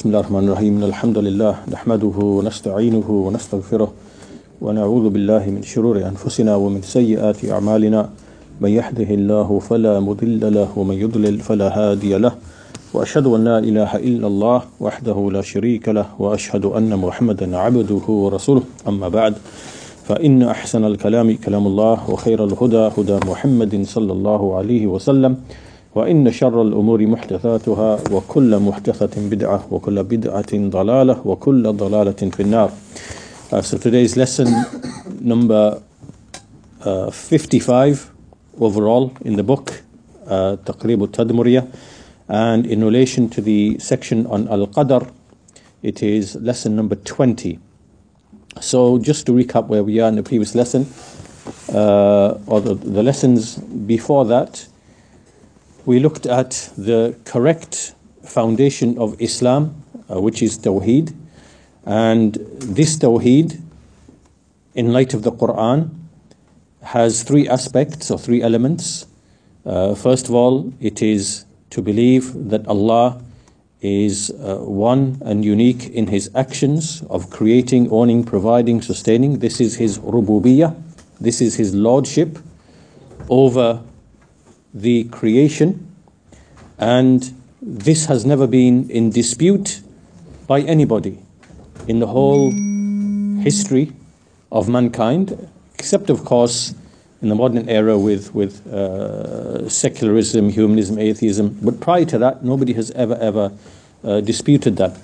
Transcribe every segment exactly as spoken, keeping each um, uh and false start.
بسم الله الرحمن الرحيم الحمد لله نحمده ونستعينه ونستغفره ونعوذ بالله من شرور أنفسنا ومن سيئات أعمالنا من يهده الله فلا مضل له ومن يضلل فلا هادي له وأشهد أن لا إله إلا الله وحده لا شريك له وأشهد أن محمدا عبده ورسوله أما بعد فإن أحسن الكلام كلام الله وخير الهدى هدى محمد صلى الله عليه وسلم وإن شر الأمور محدثاتها وكل محدثة بدعة وكل بدعة ضلالة وكل ضلالة في النار. Uh, so today's lesson number uh, fifty-five overall in the book uh, Taqrib al-Tadmuriyah, and in relation to the section on Al-Qadr it is lesson number twenty. So just to recap where we are in the previous lesson, uh, or the, the lessons before that, we looked at the correct foundation of Islam, uh, which is Tawheed. And this Tawheed, in light of the Quran, has three aspects or three elements. Uh, first of all, it is to believe that Allah is uh, one and unique in His actions of creating, owning, providing, sustaining. This is His rububiyyah. This is His lordship over the creation, and this has never been in dispute by anybody in the whole history of mankind, except of course in the modern era with with uh, secularism, humanism, atheism. But prior to that, nobody has ever ever uh, disputed that.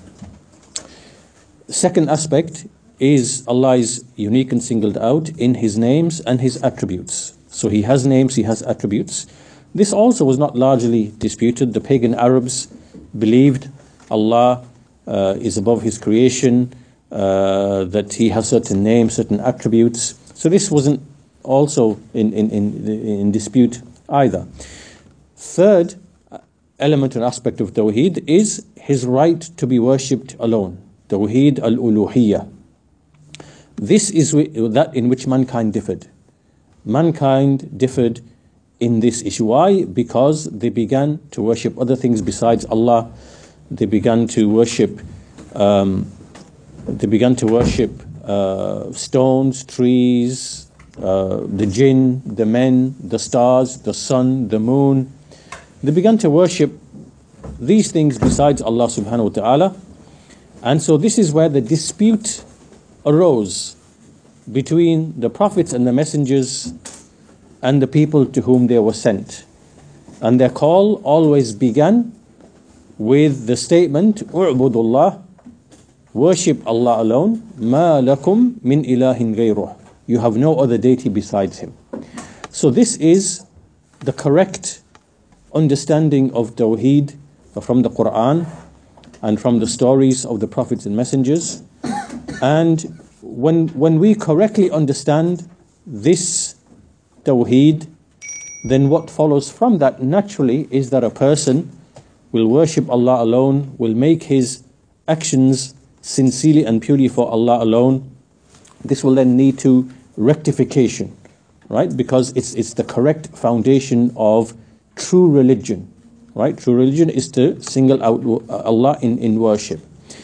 Second aspect is Allah is unique and singled out in His names and His attributes. So He has names, He has attributes. This also was not largely disputed. The pagan Arabs believed Allah uh, is above His creation, uh, that He has certain names, certain attributes. So this wasn't also in, in, in, in dispute either. Third element and aspect of Tawheed is His right to be worshipped alone. Tawheed al-uluhiyyah. This is that in which mankind differed. Mankind differed in this issue. Why? Because they began to worship other things besides Allah. They began to worship um, they began to worship uh, stones, trees, uh, the jinn, the men, the stars, the sun, the moon. They began to worship these things besides Allah subhanahu wa ta'ala. And so this is where the dispute arose between the prophets and the messengers and the people to whom they were sent. And their call always began with the statement, U'budullah, worship Allah alone, ma lakum min ilahin ghayruh. You have no other deity besides Him. So this is the correct understanding of Tawheed from the Quran and from the stories of the prophets and messengers. And when when we correctly understand this Tawheed, then what follows from that naturally is that a person will worship Allah alone, will make his actions sincerely and purely for Allah alone. This will then lead to rectification, right? Because it's it's the correct foundation of true religion, right? True religion is to single out Allah in, in worship.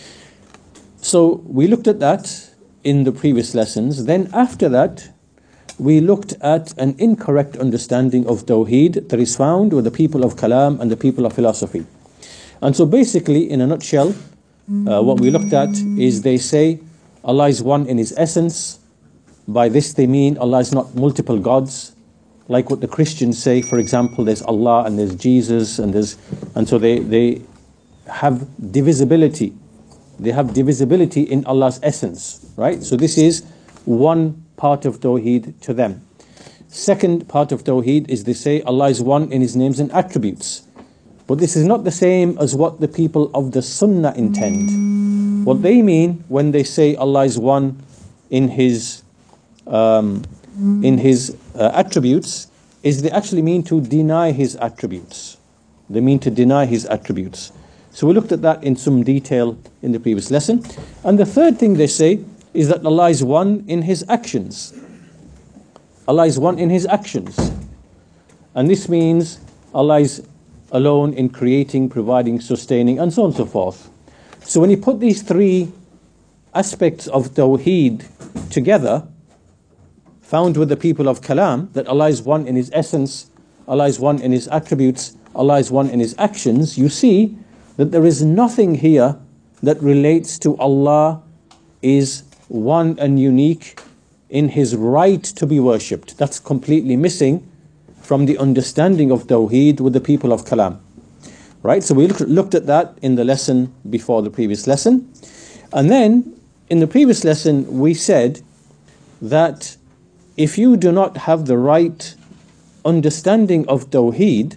So we looked at that in the previous lessons. Then after that, we looked at an incorrect understanding of Tawheed that is found with the people of Kalam and the people of philosophy. And so basically, in a nutshell, uh, what we looked at is they say Allah is one in His essence. By this they mean Allah is not multiple gods, like what the Christians say. For example, there's Allah and there's Jesus, and there's and so they, they have divisibility. They have divisibility in Allah's essence, right? So this is one part of Tawheed to them. Second part of Tawheed is they say Allah is one in His names and attributes. But this is not the same as what the people of the Sunnah intend. What they mean when they say Allah is one in His um, in His uh, attributes is they actually mean to deny His attributes. They mean to deny His attributes. So we looked at that in some detail in the previous lesson. And the third thing they say is that Allah is one in His actions. Allah is one in His actions. And this means Allah is alone in creating, providing, sustaining, and so on and so forth. So when you put these three aspects of Tawheed together, found with the people of Kalam, that Allah is one in His essence, Allah is one in His attributes, Allah is one in His actions, you see that there is nothing here that relates to Allah is one and unique in His right to be worshipped. That's completely missing from the understanding of Tawheed with the people of Kalam. Right, so we looked at that in the lesson before the previous lesson. And then, in the previous lesson, we said that if you do not have the right understanding of Tawheed,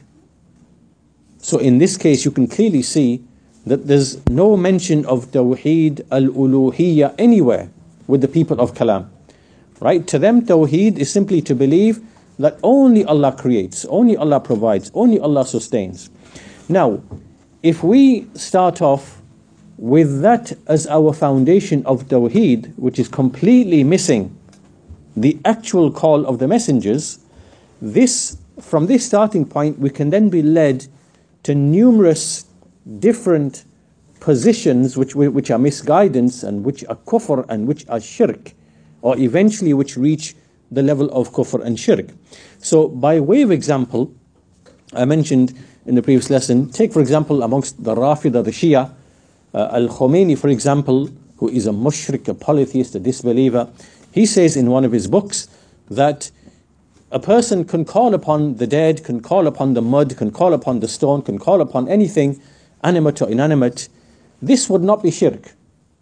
so in this case you can clearly see that there's no mention of Tawheed al-Uluhiyya anywhere with the people of Kalam. Right, to them Tawheed is simply to believe that only Allah creates, only Allah provides, only Allah sustains. Now, if we start off with that as our foundation of Tawheed, which is completely missing the actual call of the messengers, this, from this starting point, we can then be led to numerous different positions which, which are misguidance and which are kufr and which are shirk, or eventually which reach the level of kufr and shirk. So, by way of example, I mentioned in the previous lesson, take for example amongst the Rafida, the Shia, uh, Al-Khomeini for example, who is a mushrik, a polytheist, a disbeliever, he says in one of his books that a person can call upon the dead, can call upon the mud, can call upon the stone, can call upon anything, animate or inanimate. This would not be shirk,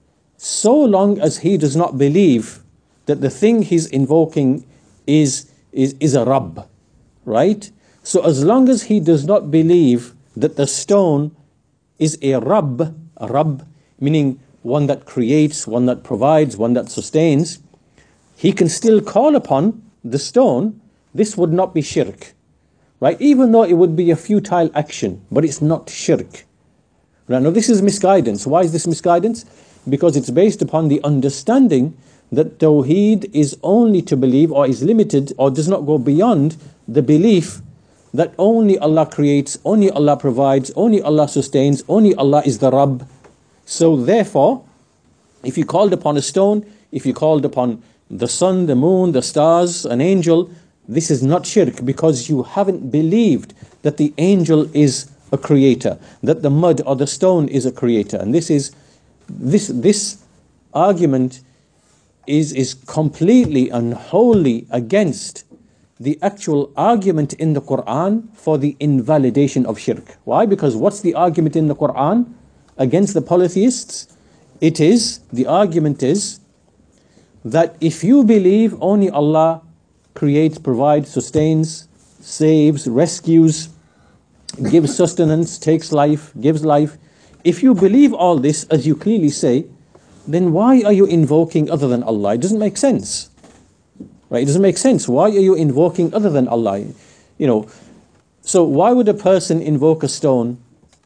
so long as he does not believe that the thing he's invoking is, is, is a Rabb, right? So as long as he does not believe that the stone is a Rabb, a Rabb, meaning one that creates, one that provides, one that sustains, he can still call upon the stone. This would not be shirk, right? Even though it would be a futile action, but it's not shirk. Right? Now this is misguidance. Why is this misguidance? Because it's based upon the understanding that Tawheed is only to believe, or is limited, or does not go beyond the belief that only Allah creates, only Allah provides, only Allah sustains, only Allah is the Rabb. So therefore, if you called upon a stone, if you called upon the sun, the moon, the stars, an angel, this is not shirk, because you haven't believed that the angel is a creator, that the mud or the stone is a creator. And this is this this argument is is completely and wholly against the actual argument in the Quran for the invalidation of shirk. Why? Because what's the argument in the Quran against the polytheists? It is, the argument is that if you believe only Allah creates, provides, sustains, saves, rescues, gives sustenance, takes life, gives life, if you believe all this, as you clearly say, then why are you invoking other than Allah? It doesn't make sense. Right? It doesn't make sense. Why are you invoking other than Allah? You know, so why would a person invoke a stone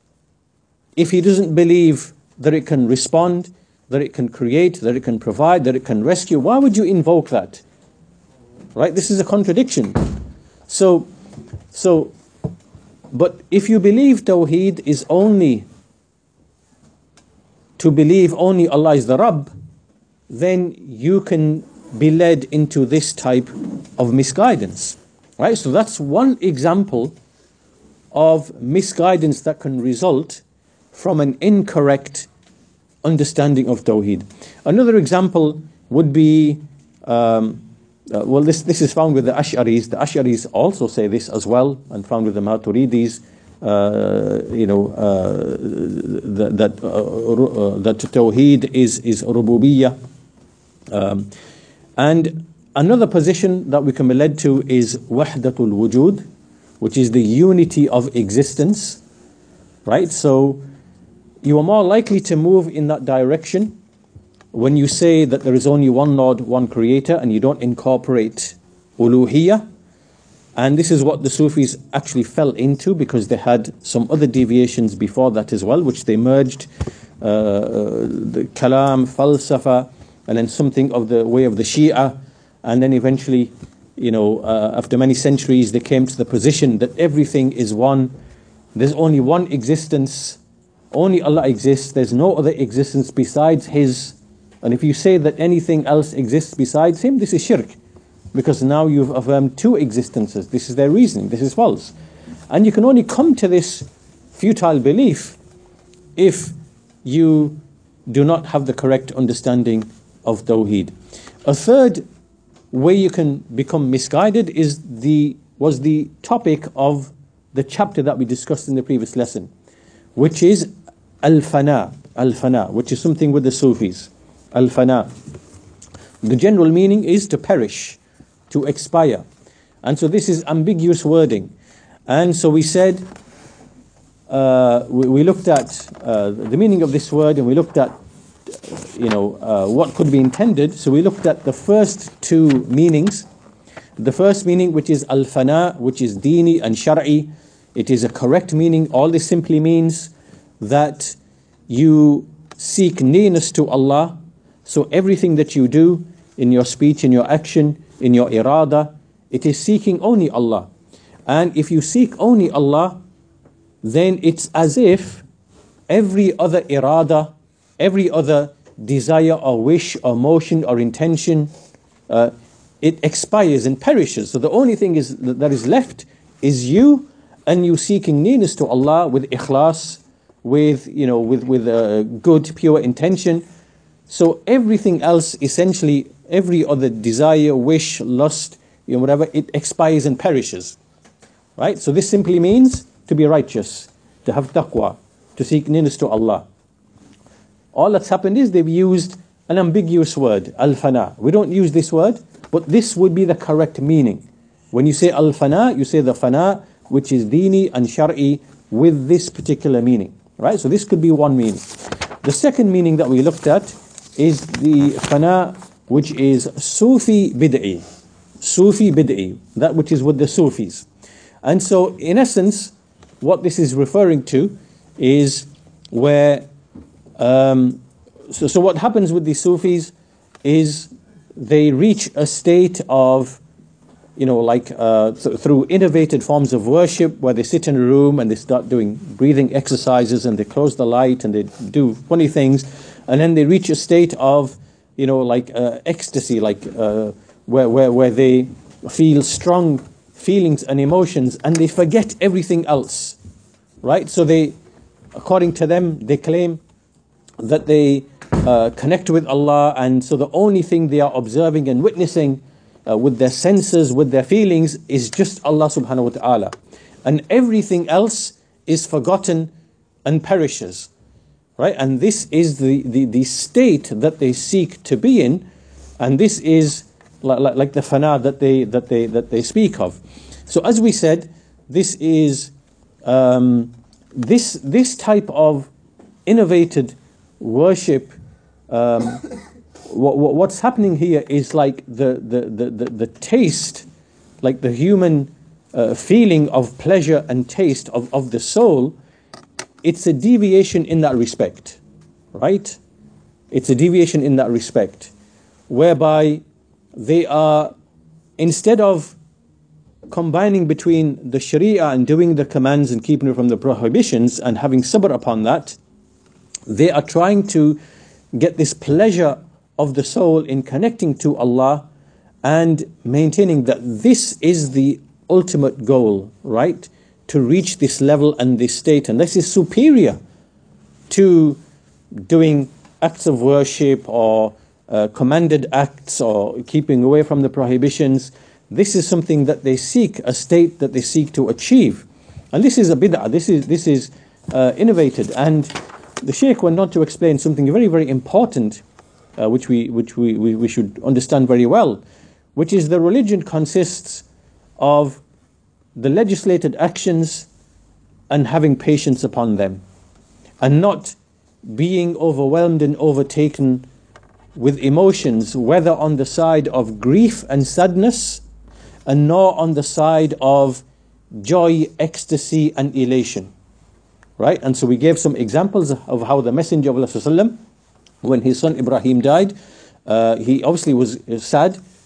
if he doesn't believe that it can respond, that it can create, that it can provide, that it can rescue? Why would you invoke that? Right? This is a contradiction. So, so, but if you believe Tawheed is only to believe only Allah is the Rabb, then you can be led into this type of misguidance. Right? So that's one example of misguidance that can result from an incorrect understanding of Tawheed. Another example would be, um, uh, well, this, this is found with the Ash'aris. The Ash'aris also say this as well, and found with the Maturidis, uh, you know, uh, that that, uh, uh, that Tawheed is, is Rububiyyah. Um, and another position that we can be led to is Wahdatul Wujud, which is the unity of existence. Right? So you are more likely to move in that direction when you say that there is only one Lord, one Creator, and you don't incorporate Uluhiyyah. And this is what the Sufis actually fell into, because they had some other deviations before that as well, which they merged, uh, the Kalam, Falsafa, and then something of the way of the Shia, and then eventually, you know, uh, after many centuries, they came to the position that everything is one. There's only one existence, only Allah exists, there's no other existence besides His. And if you say that anything else exists besides Him, this is shirk. Because now you've affirmed two existences. This is their reasoning, this is false. And you can only come to this futile belief if you do not have the correct understanding of Tawheed. A third way you can become misguided is the was the topic of the chapter that we discussed in the previous lesson, which is al-fana, al-fana, which is something with the Sufis. Al-fana. The general meaning is to perish, to expire. And so this is ambiguous wording. And so we said, uh, we, we looked at uh, the meaning of this word, and we looked at, you know, uh, what could be intended. So we looked at the first two meanings. The first meaning, which is al-fana, which is dini and shar'i. It is a correct meaning. All this simply means that you seek nearness to Allah. So everything that you do in your speech, in your action, in your irada, it is seeking only Allah. And if you seek only Allah, then it's as if every other irada, every other desire or wish or motion or intention, uh, it expires and perishes. So the only thing is that is left is you, and you seeking nearness to Allah with ikhlas, with you know, with with a good pure intention. So everything else, essentially, every other desire, wish, lust, you know, whatever, it expires and perishes. Right? So this simply means to be righteous, to have taqwa, to seek nearness to Allah. All that's happened is they've used an ambiguous word, al-fana. We don't use this word, but this would be the correct meaning. When you say al-fana, you say the fana, which is dini and shar'i, with this particular meaning. Right? So this could be one meaning. The second meaning that we looked at is the fana, which is Sufi bid'i. Sufi bid'i, that which is with the Sufis. And so, in essence, what this is referring to is where, um, so, so what happens with the Sufis is they reach a state of, you know, like uh, th- through innovated forms of worship, where they sit in a room and they start doing breathing exercises, and they close the light and they do funny things, and then they reach a state of, you know, like uh, ecstasy, like uh, where where where they feel strong feelings and emotions, and they forget everything else, right? So they, according to them, they claim that they uh, connect with Allah, and so the only thing they are observing and witnessing uh, with their senses, with their feelings, is just Allah subhanahu wa ta'ala. And everything else is forgotten and perishes, right? And this is the, the, the state that they seek to be in, and this is like, like the fana that they that they that they speak of. So as we said, this is um, this this type of innovated worship. Um, what, what, what's happening here is like the the the the, the taste, like the human uh, feeling of pleasure and taste of, of the soul. It's a deviation in that respect, right? It's a deviation in that respect, whereby they are, instead of combining between the Sharia and doing the commands and keeping it from the prohibitions and having sabr upon that, they are trying to get this pleasure of the soul in connecting to Allah and maintaining that this is the ultimate goal, right? To reach this level and this state, and this is superior to doing acts of worship or uh, commanded acts or keeping away from the prohibitions. This is something that they seek, a state that they seek to achieve, and this is a bid'ah. This is this is uh, innovated, and the Shaykh went on to explain something very very important, uh, which we which we, we we should understand very well, which is the religion consists of the legislated actions and having patience upon them, and not being overwhelmed and overtaken with emotions, whether on the side of grief and sadness, and nor on the side of joy, ecstasy and elation. Right? And so we gave some examples of how the Messenger of Allah, when his son Ibrahim died, uh, he obviously was sad,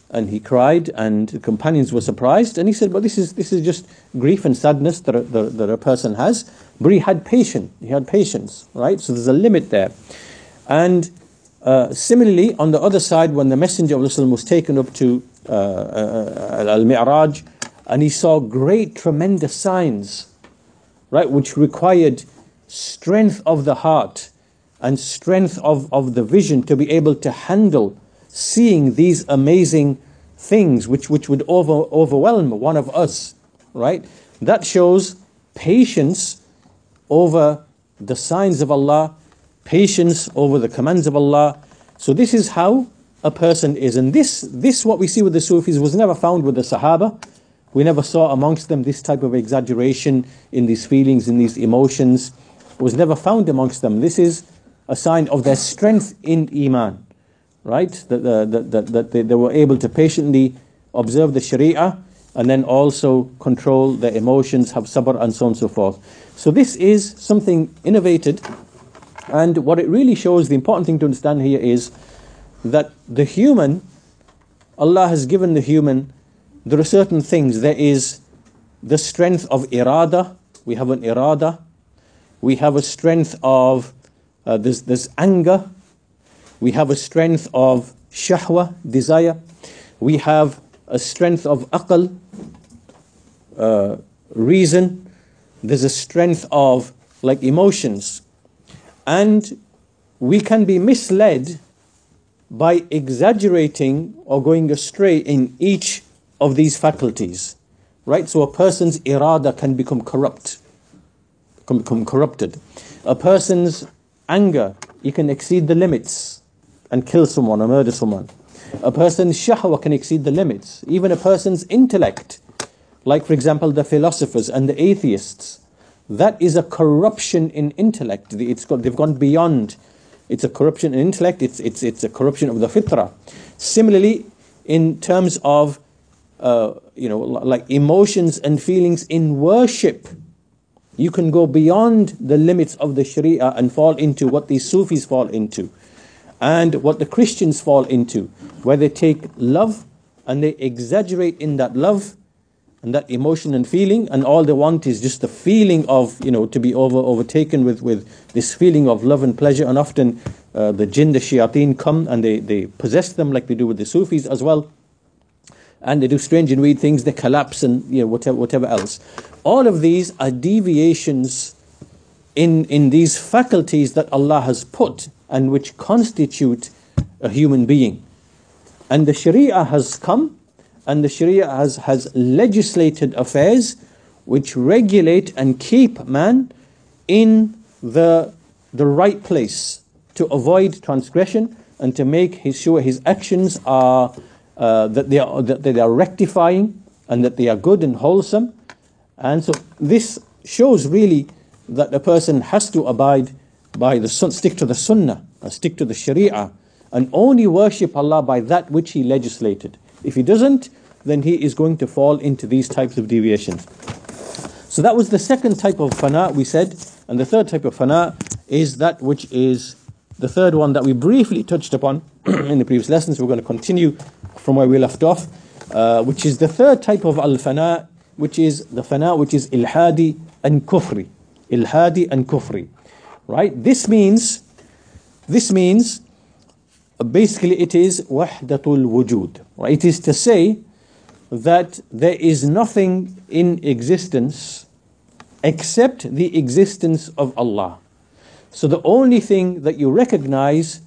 and he cried, and the companions were surprised, and he said, well, this is this is just grief and sadness that a, that, that a person has. But he had patience, he had patience, right? So there's a limit there. And uh, similarly, on the other side, when the Messenger of Islam was taken up to uh, uh, Al-Mi'raj, and he saw great, tremendous signs, right, which required strength of the heart and strength of, of the vision to be able to handle seeing these amazing things which, which would over, overwhelm one of us, right? That shows patience over the signs of Allah, patience over the commands of Allah. So this is how a person is. And this, this what we see with the Sufis was never found with the Sahaba. We never saw amongst them this type of exaggeration in these feelings, in these emotions. It was never found amongst them. This is a sign of their strength in Iman, right? That, uh, that, that, that they, they were able to patiently observe the Sharia and then also control their emotions, have sabr and so on and so forth. So this is something innovated, and what it really shows, the important thing to understand here is that the human, Allah has given the human, there are certain things. There is the strength of irada. We have an irada. We have a strength of, uh, there's, there's anger. We have a strength of shahwa, desire. We have a strength of aql, uh, reason. There's a strength of like emotions. And we can be misled by exaggerating or going astray in each of these faculties, right? So a person's irada can become corrupt, can become corrupted. A person's anger, he can exceed the limits and kill someone or murder someone. A person's shahwa can exceed the limits. Even a person's intellect, like for example the philosophers and the atheists, that is a corruption in intellect. It's got, they've gone beyond. It's a corruption in intellect. It's it's it's a corruption of the fitrah. Similarly, in terms of uh, you know, like emotions and feelings in worship, you can go beyond the limits of the Sharia and fall into what these Sufis fall into, and what the Christians fall into, where they take love and they exaggerate in that love and that emotion and feeling, and all they want is just the feeling of, you know, to be over overtaken with, with this feeling of love and pleasure. And often uh, the jinn, the shayateen come and they, they possess them like they do with the Sufis as well. And they do strange and weird things, they collapse and, you know, whatever, whatever else. All of these are deviations in, in these faculties that Allah has put and which constitute a human being. And the Sharia has come, and the Sharia has, has legislated affairs which regulate and keep man in the, the right place to avoid transgression and to make his sure his actions are uh, that they are that they are rectifying and that they are good and wholesome. And so this shows really that a person has to abide by the sun, stick to the Sunnah, and stick to the Sharia, and only worship Allah by that which He legislated. If he doesn't, then he is going to fall into these types of deviations. So that was the second type of fana we said. And the third type of fana is that which is the third one that we briefly touched upon in the previous lessons. We're going to continue from where we left off, uh, which is the third type of al-fana, which is the fana which is ilhadi and kufri. Ilhadi and kufri. Right? This means, this means, basically it is wahdatul wujud. Right? It is to say that there is nothing in existence except the existence of Allah. So the only thing that you recognize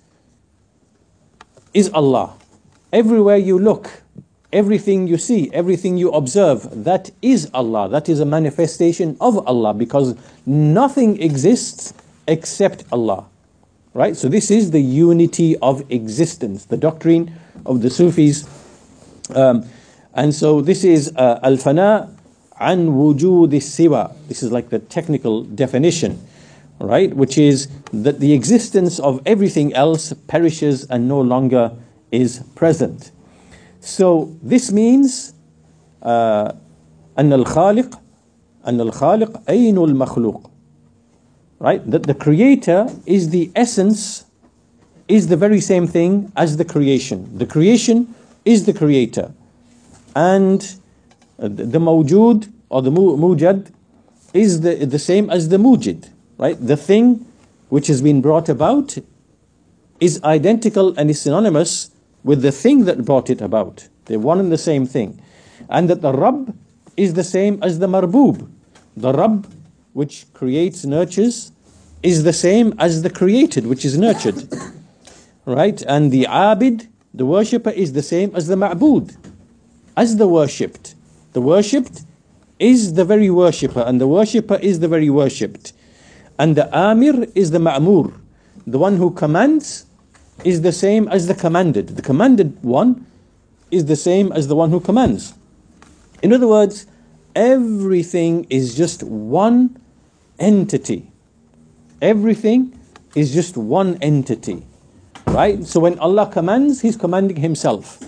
is Allah. Everywhere you look, everything you see, everything you observe, that is Allah. That is a manifestation of Allah, because nothing exists except Allah. Right? So this is the unity of existence, the doctrine of the Sufis. Um, and so this is uh, al-fana an wujud siwa. This is like the technical definition, right? Which is that the existence of everything else perishes and no longer is present. So this means uh, أن الخالق أن الخالق أين المخلوق. Right? That the creator is the essence, is the very same thing as the creation. The creation is the creator, and the mawjood or the mujad is the, the same as the mujid, right? The thing which has been brought about is identical and is synonymous with the thing that brought it about. They're one and the same thing. And that the Rabb is the same as the Marboob. The Rabb, which creates, nurtures, is the same as the created, which is nurtured. Right? And the Abid, the worshipper, is the same as the Ma'bood, as the worshipped. The worshipped is the very worshipper, and the worshipper is the very worshipped. And the Amir is the Ma'mur. The one who commands is the same as the commanded. The commanded one is the same as the one who commands. In other words, everything is just one entity. Everything is just one entity. Right? So when Allah commands, He's commanding Himself.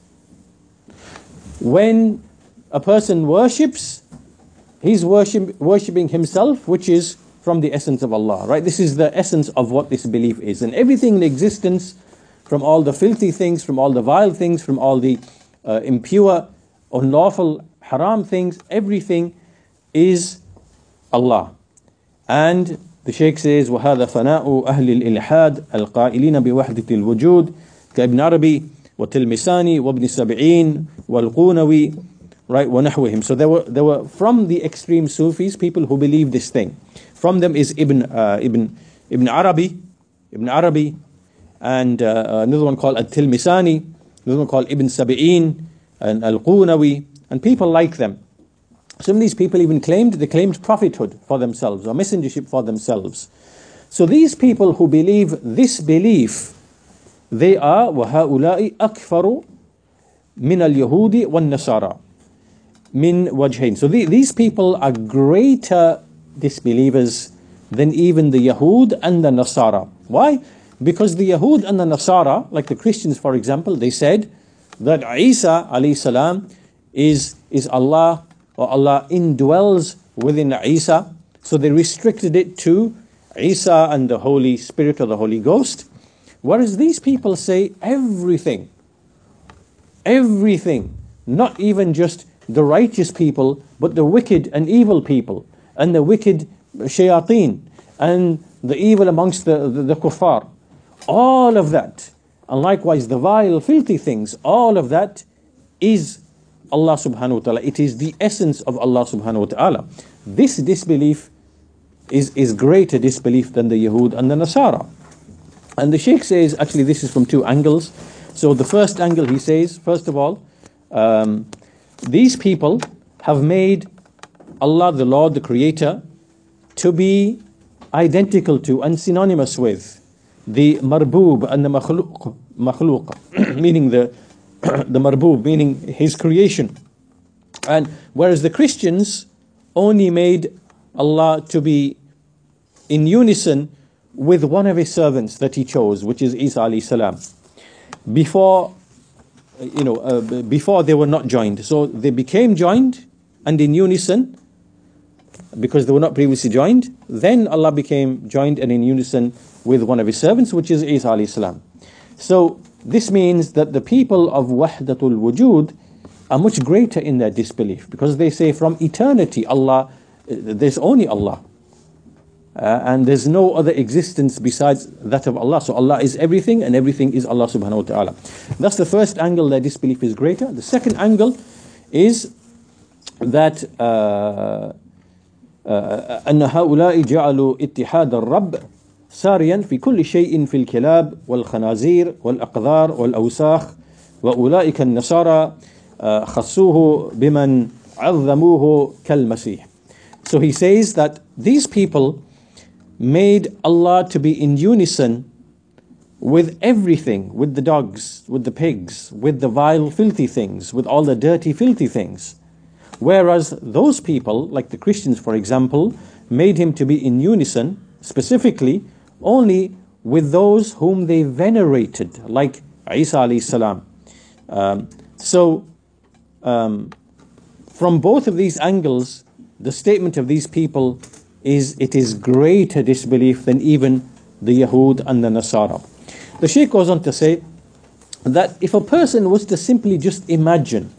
When a person worships, he's worship, worshipping himself, which is from the essence of Allah. Right? This is the essence of what this belief is. And everything in existence, from all the filthy things, from all the vile things, from all the uh, impure, unlawful, haram things, everything is Allah. And the Shaykh says, وَهَذَا فَنَاءُ أَهْلِ الْإِلْحَادِ الْقَائِلِينَ بِوَحْدَةِ الْوُجُودِ كَابْنِ عَرَبِي وَالتِّلْمِسَانِ وَابْنِ السَّبْعِينِ وَالْقُونَوِي. Right, وَنَحْوِهِمْ. So there were there were from the extreme Sufis people who believe this thing. From them is Ibn uh, Ibn Ibn Arabi, Ibn Arabi, and uh, another one called At-Tilmisani, another one called Ibn Sabi'in, and Al-Qunawi, and people like them. Some of these people even claimed they claimed prophethood for themselves or messengership for themselves. So these people who believe this belief, they are وَهَؤُلَاءِ أَكْفَرُ مِنَ الْيَهُودِ وَالنَّصَارَى min wajhain. So the, these people are greater disbelievers than even the Yahud and the Nasara. Why? Because the Yahud and the Nasara, like the Christians for example, they said that Isa alayhi salam is, is Allah, or Allah indwells within Isa. So they restricted it to Isa and the Holy Spirit or the Holy Ghost. Whereas these people say everything, everything, not even just the righteous people, but the wicked and evil people, and the wicked shayateen, and the evil amongst the, the, the kuffar. All of that, and likewise the vile, filthy things, all of that is Allah subhanahu wa ta'ala. It is the essence of Allah subhanahu wa ta'ala. This disbelief is, is greater disbelief than the Yahud and the Nasara. And the Shaykh says, actually this is from two angles. So the first angle, he says, first of all, um, these people have made Allah, the Lord, the Creator, to be identical to and synonymous with the marboob and the makhluq, makhluq meaning the the marboob, meaning His creation. And whereas the Christians only made Allah to be in unison with one of His servants that He chose, which is Isa alayhi salam. Before you know, uh, before they were not joined. So they became joined and in unison because they were not previously joined. Then Allah became joined and in unison with one of His servants, which is Isa alayhi salam. So this means that the people of Wahdatul Wujud are much greater in their disbelief because they say from eternity Allah, there's only Allah. Uh, and there's no other existence besides that of Allah. So Allah is everything and everything is Allah subhanahu wa ta'ala. That's the first angle, their disbelief is greater. The second angle is that أن هؤلاء جعلوا اتحاد الرب ساريا في كل شيء في الكلاب والخنازير والأقذار والأوساخ وأولئك النصارى خصوه بمن عظموه كالمسيح. So he says that these people made Allah to be in unison with everything, with the dogs, with the pigs, with the vile filthy things, with all the dirty filthy things. Whereas those people, like the Christians for example, made Him to be in unison, specifically only with those whom they venerated, like Isa alayhi salam. Um, so um, from both of these angles, the statement of these people is it is greater disbelief than even the Yahud and the Nasara. The Shaykh goes on to say that if a person was to simply just imagine,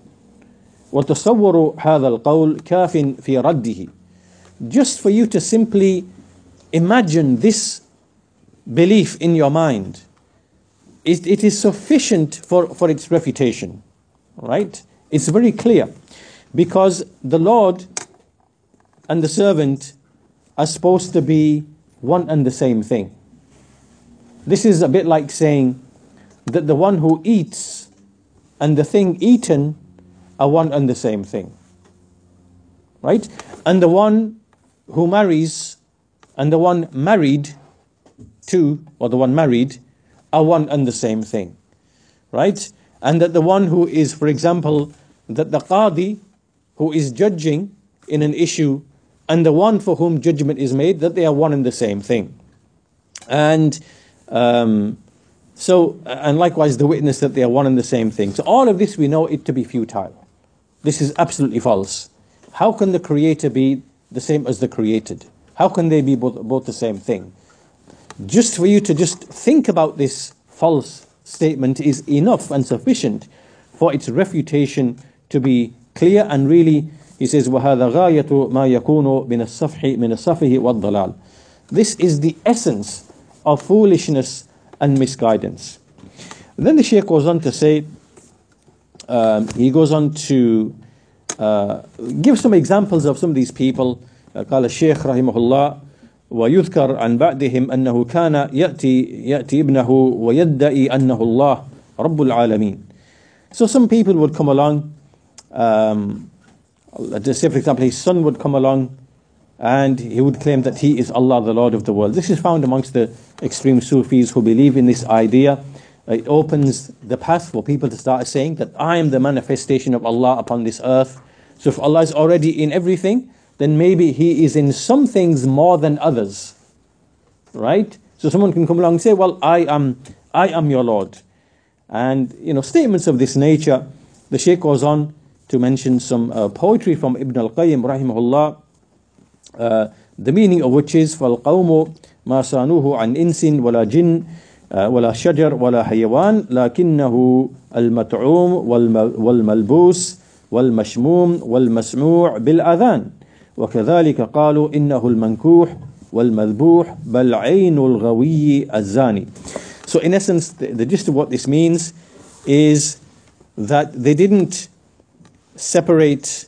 وَتَصَوُّرُ هَذَا الْقَوْلِ كَافٍ فِي رَدِّهِ, just for you to simply imagine this belief in your mind, it, it is sufficient for, for its refutation, right? It's very clear, because the Lord and the servant are supposed to be one and the same thing. This is a bit like saying that the one who eats and the thing eaten are one and the same thing, right? And the one who marries and the one married to, or the one married, are one and the same thing, right? And that the one who is, for example, that the qadi who is judging in an issue and the one for whom judgment is made, that they are one and the same thing. And um, so, and likewise the witness, that they are one and the same thing. So all of this we know it to be futile. This is absolutely false. How can the creator be the same as the created? How can they be both, both the same thing? Just for you to just think about this false statement is enough and sufficient for its refutation to be clear. And really, he says, وَهَذَا غَايَةُ مَا يَكُونُ مِنَ الصَّفْحِ مِنَ الصَّفْحِ وَالضَّلَالِ. This is the essence of foolishness and misguidance. And then the Shaykh goes on to say, um, he goes on to uh, give some examples of some of these people. Uh, قال الشيخ رحمه الله ويذكر عن بعدهم أنه كان يأتي يأتي ابنه ويدعي أنه الله رب العالمين. So some people would come along, um, let's say for example his son would come along and he would claim that he is Allah, the Lord of the world. This is found amongst the extreme Sufis who believe in this idea. It opens the path for people to start saying that I am the manifestation of Allah upon this earth. So if Allah is already in everything, then maybe He is in some things more than others, right? So someone can come along and say, well, I am, I am your Lord. And, you know, statements of this nature. The Shaykh goes on to mention some uh, poetry from Ibn al-Qayyim rahimahullah, uh, the meaning of which is فَالْقَوْمُ مَا صَانُوهُ عَنْ إِنسٍ وَلَا جِنٍّ وَلَا شَجَرٍ وَلَا حَيَوَانٍ لَكِنَّهُ الْمَطْعُومُ وَالْمَلْبُوسُ وَالْمَشْمُومُ وَالْمَسْمُوعُ بِالْأَذَانِ وكذلك قالوا إنه المنكوح والمذبوح بل عين الغوي الزاني. So in essence, the, the gist of what this means is that they didn't separate,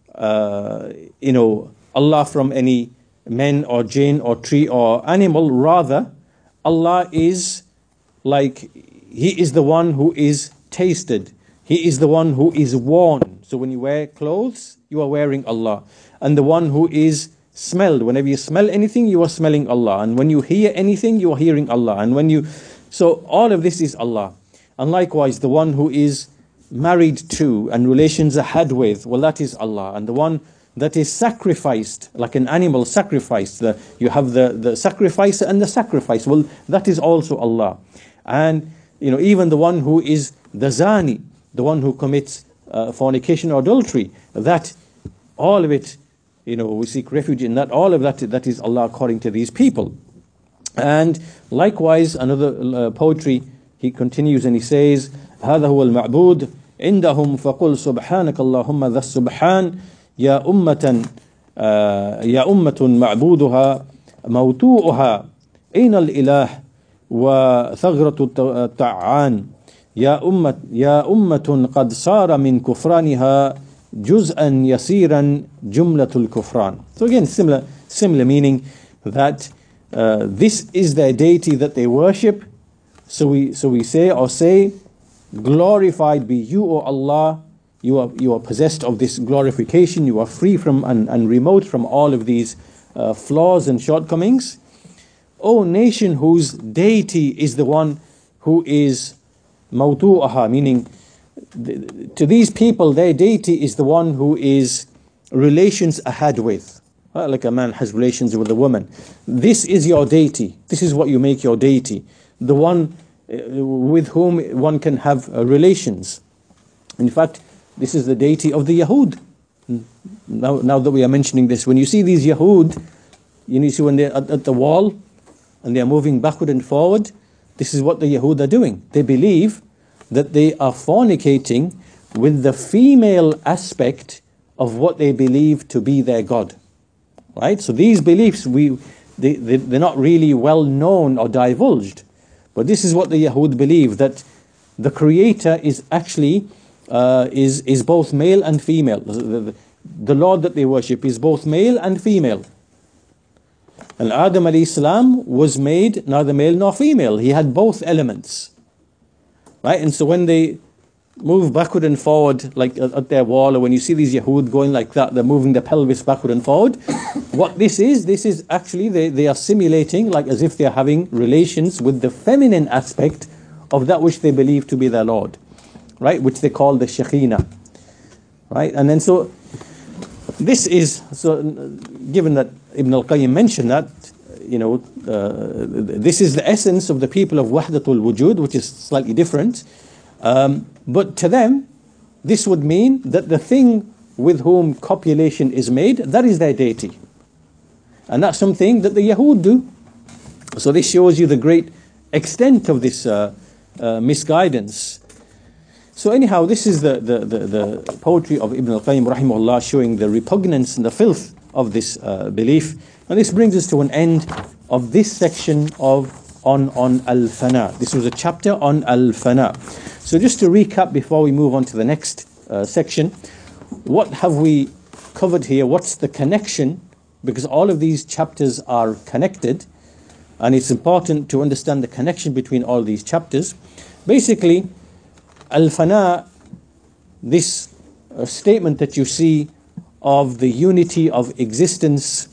uh, you know, Allah from any men or jinn or tree or animal. Rather, Allah is like, He is the one who is tasted. He is the one who is worn. So when you wear clothes, you are wearing Allah. And the one who is smelled. Whenever you smell anything, you are smelling Allah. And when you hear anything, you are hearing Allah. And when you, so all of this is Allah. And likewise, the one who is married to and relations are had with, well, that is Allah. And the one that is sacrificed, like an animal sacrificed, the, you have the, the sacrificer and the sacrifice, well, that is also Allah. And, you know, even the one who is the zani, the one who commits uh, fornication or adultery, that, all of it, you know, we seek refuge in that. All of that, that is Allah according to these people. And likewise, another uh, poetry, he continues and he says, هذا هو المعبود عندهم فقل سبحانك اللهم ذا السبحان يا أمة يا أمة معبودها موتوؤها أين الإله وثغرة الطعان يا أمة يا أمة قد صار من كفرانها جزءا يسيرا جملة الكفران. So again, similar similar meaning, that uh, this is their deity that they worship. So we so we say or say, glorified be you, O Allah. You are you are possessed of this glorification. You are free from and, and remote from all of these uh, flaws and shortcomings. O nation whose deity is the one who is mawtu'aha, meaning to these people, their deity is the one who is relations ahad with. Like a man has relations with a woman. This is your deity. This is what you make your deity. The one with whom one can have relations. In fact, this is the deity of the Yahud. Now, now that we are mentioning this, when you see these Yahud, you know, you see when they're at, at the wall and they are moving backward and forward, this is what the Yahud are doing. They believe that they are fornicating with the female aspect of what they believe to be their God. Right? So these beliefs, we they, they, they're not really well known or divulged. But this is what the Yahud believe, that the Creator is actually uh, is, is both male and female. The, the, the Lord that they worship is both male and female. And Adam alayhi salam was made neither male nor female. He had both elements. Right? And so when they move backward and forward, like at their wall, or when you see these Yahud going like that, they're moving the pelvis backward and forward. What this is, this is actually, they, they are simulating, like as if they're having relations with the feminine aspect of that which they believe to be their Lord. Right? Which they call the Shekhinah. Right? And then so, this is, so given that Ibn al-Qayyim mentioned that, you know, uh, this is the essence of the people of Wahdatul Wujud, which is slightly different. Um, but to them, this would mean that the thing with whom copulation is made, that is their deity. And that's something that the Yahud do. So this shows you the great extent of this uh, uh, misguidance. So anyhow, this is the, the, the, the poetry of Ibn al-Qayyim rahimahullah, showing the repugnance and the filth of this uh, belief. And this brings us to an end of this section of on, on al-fana. This was a chapter on al-fana. So just to recap before we move on to the next uh, section, what have we covered here? What's the connection? Because all of these chapters are connected, and it's important to understand the connection between all these chapters. Basically, al-fana, this uh, statement that you see of the unity of existence,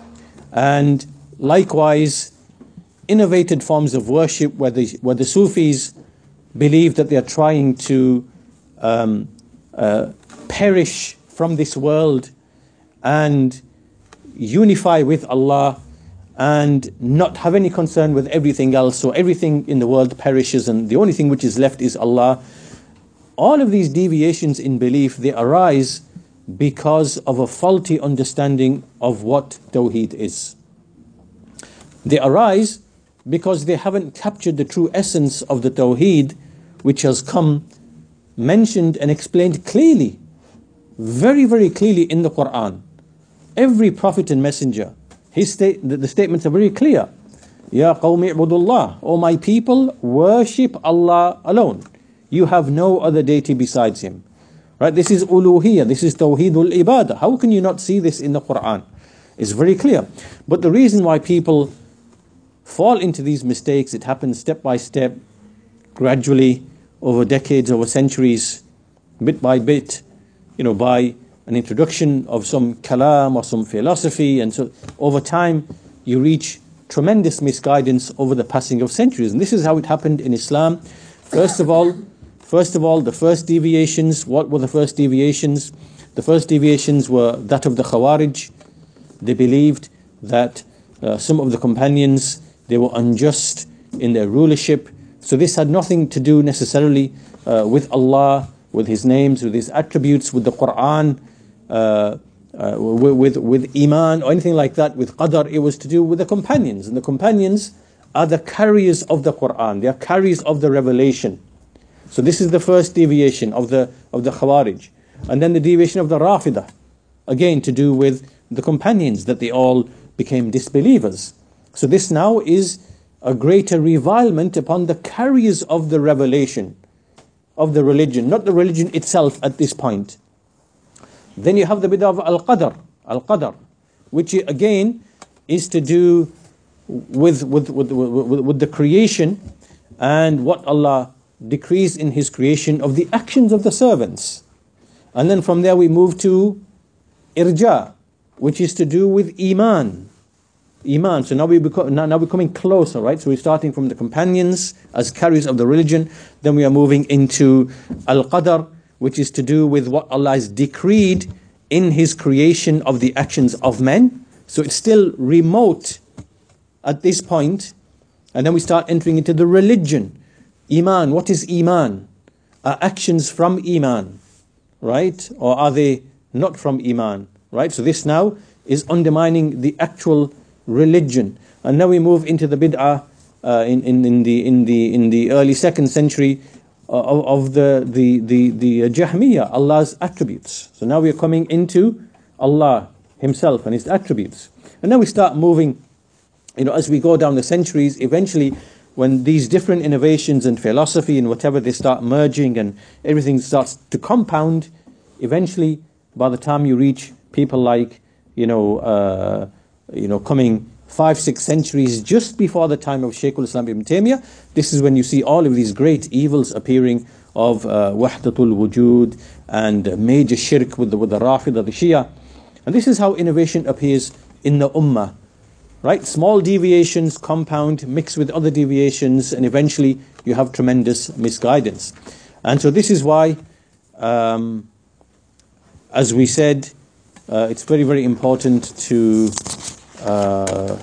and likewise innovated forms of worship where the, where the Sufis believe that they are trying to um, uh, perish from this world and unify with Allah and not have any concern with everything else. So everything in the world perishes and the only thing which is left is Allah. All of these deviations in belief, they arise because of a faulty understanding of what Tawheed is. They arise because they haven't captured the true essence of the Tawheed, which has come mentioned and explained clearly, very, very clearly in the Quran. Every prophet and messenger, his state, the, the statements are very clear. Ya qawmi ibudullah, O my people, worship Allah alone. You have no other deity besides Him. Right? This is uluhiyya, this is tawheedul ibadah. How can you not see this in the Quran? It's very clear. But the reason why people fall into these mistakes, it happens step by step, gradually, over decades, over centuries, bit by bit, you know, by an introduction of some kalam or some philosophy, and so over time you reach tremendous misguidance over the passing of centuries. And this is how it happened in Islam. First of all, first of all, the first deviations. What were the first deviations? The first deviations were that of the Khawarij. They believed that uh, some of the companions, they were unjust in their rulership. So this had nothing to do necessarily uh, with Allah, with His names, with His attributes, with the Quran, uh, uh, with, with Iman, or anything like that, with Qadar. It was to do with the companions. And the companions are the carriers of the Quran. They are carriers of the revelation. So this is the first deviation of the, of the Khawarij. And then the deviation of the Rafidah. Again, to do with the companions, that they all became disbelievers. So this now is a greater revilement upon the carriers of the revelation, of the religion, not the religion itself at this point. Then you have the bid'ah of al-qadr, al-qadr, which again is to do with, with, with, with, with the creation and what Allah decrees in His creation of the actions of the servants. And then from there we move to irja, which is to do with iman. Iman. So now, we become, now, now we're coming closer, right? So we're starting from the companions as carriers of the religion. Then we are moving into al-qadr, which is to do with what Allah has decreed in His creation of the actions of men. So it's still remote at this point. And then we start entering into the religion. Iman. What is Iman? Are actions from Iman, right? Or are they not from Iman, right? So this now is undermining the actual religion. And now we move into the bid'ah uh, in, in, in the in the in the early second century of, of the, the, the, the Jahmiyyah, Allah's attributes. So now we are coming into Allah Himself and His attributes. And then we start moving, you know, as we go down the centuries, eventually when these different innovations and philosophy and whatever, they start merging and everything starts to compound, eventually by the time you reach people like, you know, uh, you know, coming five, six centuries just before the time of Shaykh al-Islam ibn Taymiyyah, this is when you see all of these great evils appearing of uh, Wahdatul Wujud and uh, major shirk with the, with the Rafida, the Shia. And this is how innovation appears in the Ummah, right? Small deviations compound, mix with other deviations, and eventually you have tremendous misguidance. And so this is why, um, as we said, uh, it's very, very important to Uh,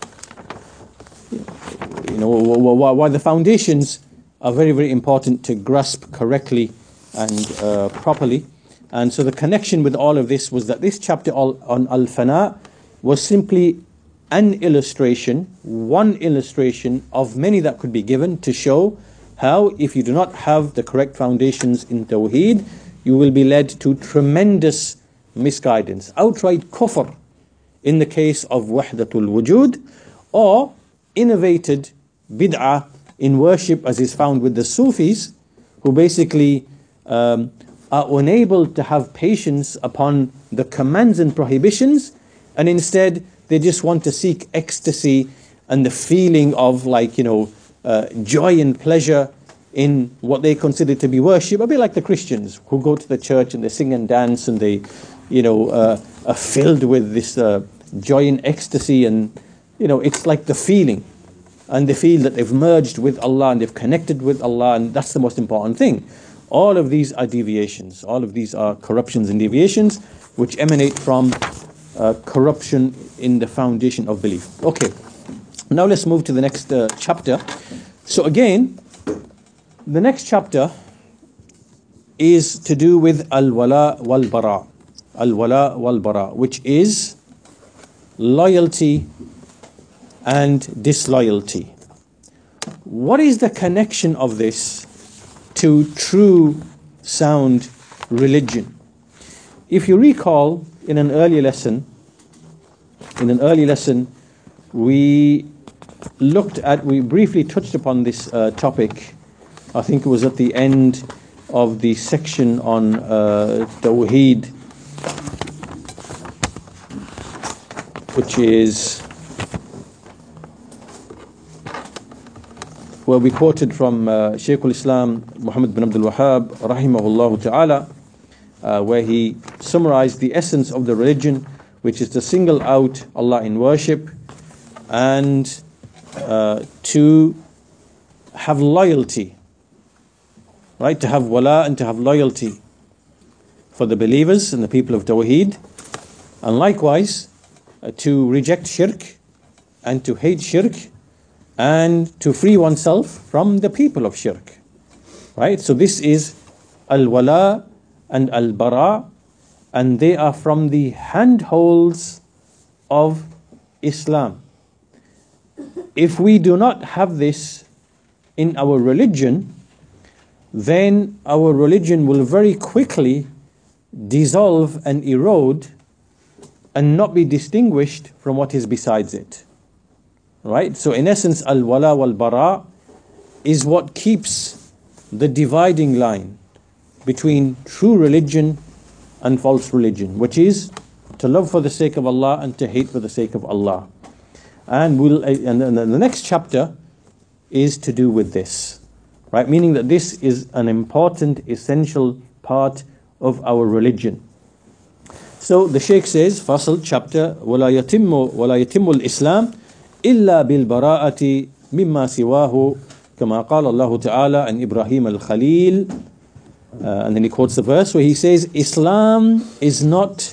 you know, why the foundations are very, very important to grasp correctly and uh, properly. And so the connection with all of this was that this chapter on Al-Fana was simply an illustration, one illustration of many that could be given to show how, if you do not have the correct foundations in Tawheed, you will be led to tremendous misguidance, outright kufr, in the case of Wahdatul Wujud, or innovated bid'ah in worship, as is found with the Sufis, who basically um, are unable to have patience upon the commands and prohibitions, and instead they just want to seek ecstasy and the feeling of, like, you know, uh, joy and pleasure in what they consider to be worship, a bit like the Christians who go to the church and they sing and dance and they, you know, uh, are filled with this uh, joy and ecstasy, and you know, it's like the feeling, and they feel that they've merged with Allah and they've connected with Allah, and that's the most important thing. All of these are deviations, all of these are corruptions and deviations which emanate from uh, corruption in the foundation of belief. Okay, now let's move to the next uh, chapter. So again, the next chapter is to do with al-wala wal-bara, al-wala wal-bara, which is loyalty and disloyalty. What is the connection of this to true sound religion? If you recall, in an earlier lesson, in an early lesson, we looked at, we briefly touched upon this uh, topic. I think it was at the end of the section on uh, Tawheed, which is where we quoted from uh, Shaykh al-Islam Muhammad bin Abdul Wahhab rahimahullah ta'ala, uh, where he summarized the essence of the religion, which is to single out Allah in worship and uh, to have loyalty, right? To have wala and to have loyalty for the believers and the people of Tawheed, and likewise uh, to reject shirk and to hate shirk and to free oneself from the people of shirk, right? So this is al-wala and al-bara, and they are from the handholds of Islam. If we do not have this in our religion, then our religion will very quickly dissolve and erode and not be distinguished from what is besides it. Right? So in essence, al-wala wal-bara is what keeps the dividing line between true religion and false religion, which is to love for the sake of Allah and to hate for the sake of Allah. And we'll and the next chapter is to do with this, right? Meaning that this is an important, essential part of our religion. So the Shaykh says, Fasl chapter, وَلَا يَتِمُّ وَلَا يَتِمُّ الْإِسْلَامِ إِلَّا بِالْبَرَاءَةِ مِمَّا سِوَاهُ كما قال الله تعالى عن إبراهيم الخليل. Uh, and then he quotes the verse where he says, Islam is not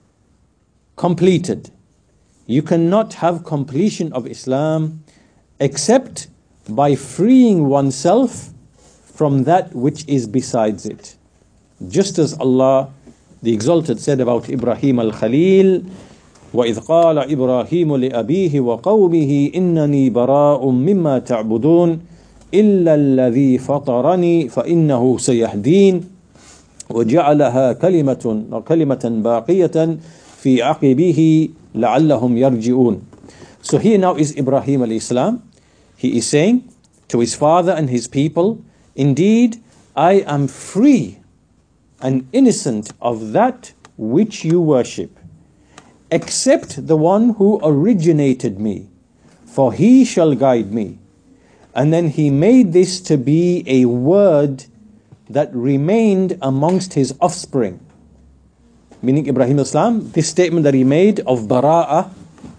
completed. You cannot have completion of Islam except by freeing oneself from that which is besides it. Just as Allah, the Exalted, said about Ibrahim al-Khalil, وَإِذْ قَالَ إِبْرَاهِيمُ لِأَبِيهِ وَقَوْمِهِ إِنَّنِي بَرَاءٌ مِمَّا تَعْبُدُونَ إلا الذي فطرني فإنه سيهدين وجعلها كلمة كلمة باقية في عقبه لعلهم يرجعون. So here now is Ibrahim alayhi salam. He is saying to his father and his people, indeed, I am free and innocent of that which you worship, except the one who originated me, for he shall guide me. And then he made this to be a word that remained amongst his offspring. Meaning Ibrahim Islam, this statement that he made of bara'ah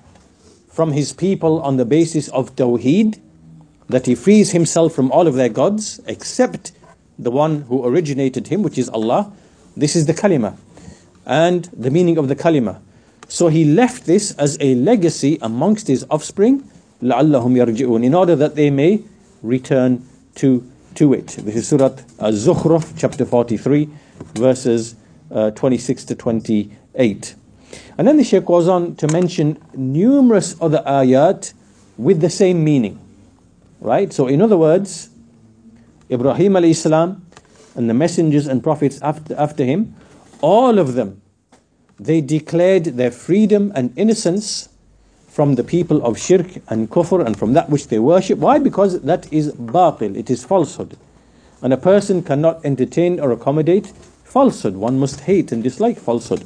from his people on the basis of tawheed, that he frees himself from all of their gods except the one who originated him, which is Allah. This is the kalima and the meaning of the kalima. So he left this as a legacy amongst his offspring, لَعَلَّهُمْ يَرْجِعُونَ, in order that they may return to, to it. This is Surah Az-Zukhruf, chapter forty-three, verses uh, twenty-six to twenty-eight. And then the Shaykh goes on to mention numerous other ayat with the same meaning. Right? So in other words, Ibrahim alayhi salam and the messengers and prophets after, after him, all of them, they declared their freedom and innocence from the people of shirk and kufr and from that which they worship. Why? Because that is batil, it is falsehood. And a person cannot entertain or accommodate falsehood. One must hate and dislike falsehood.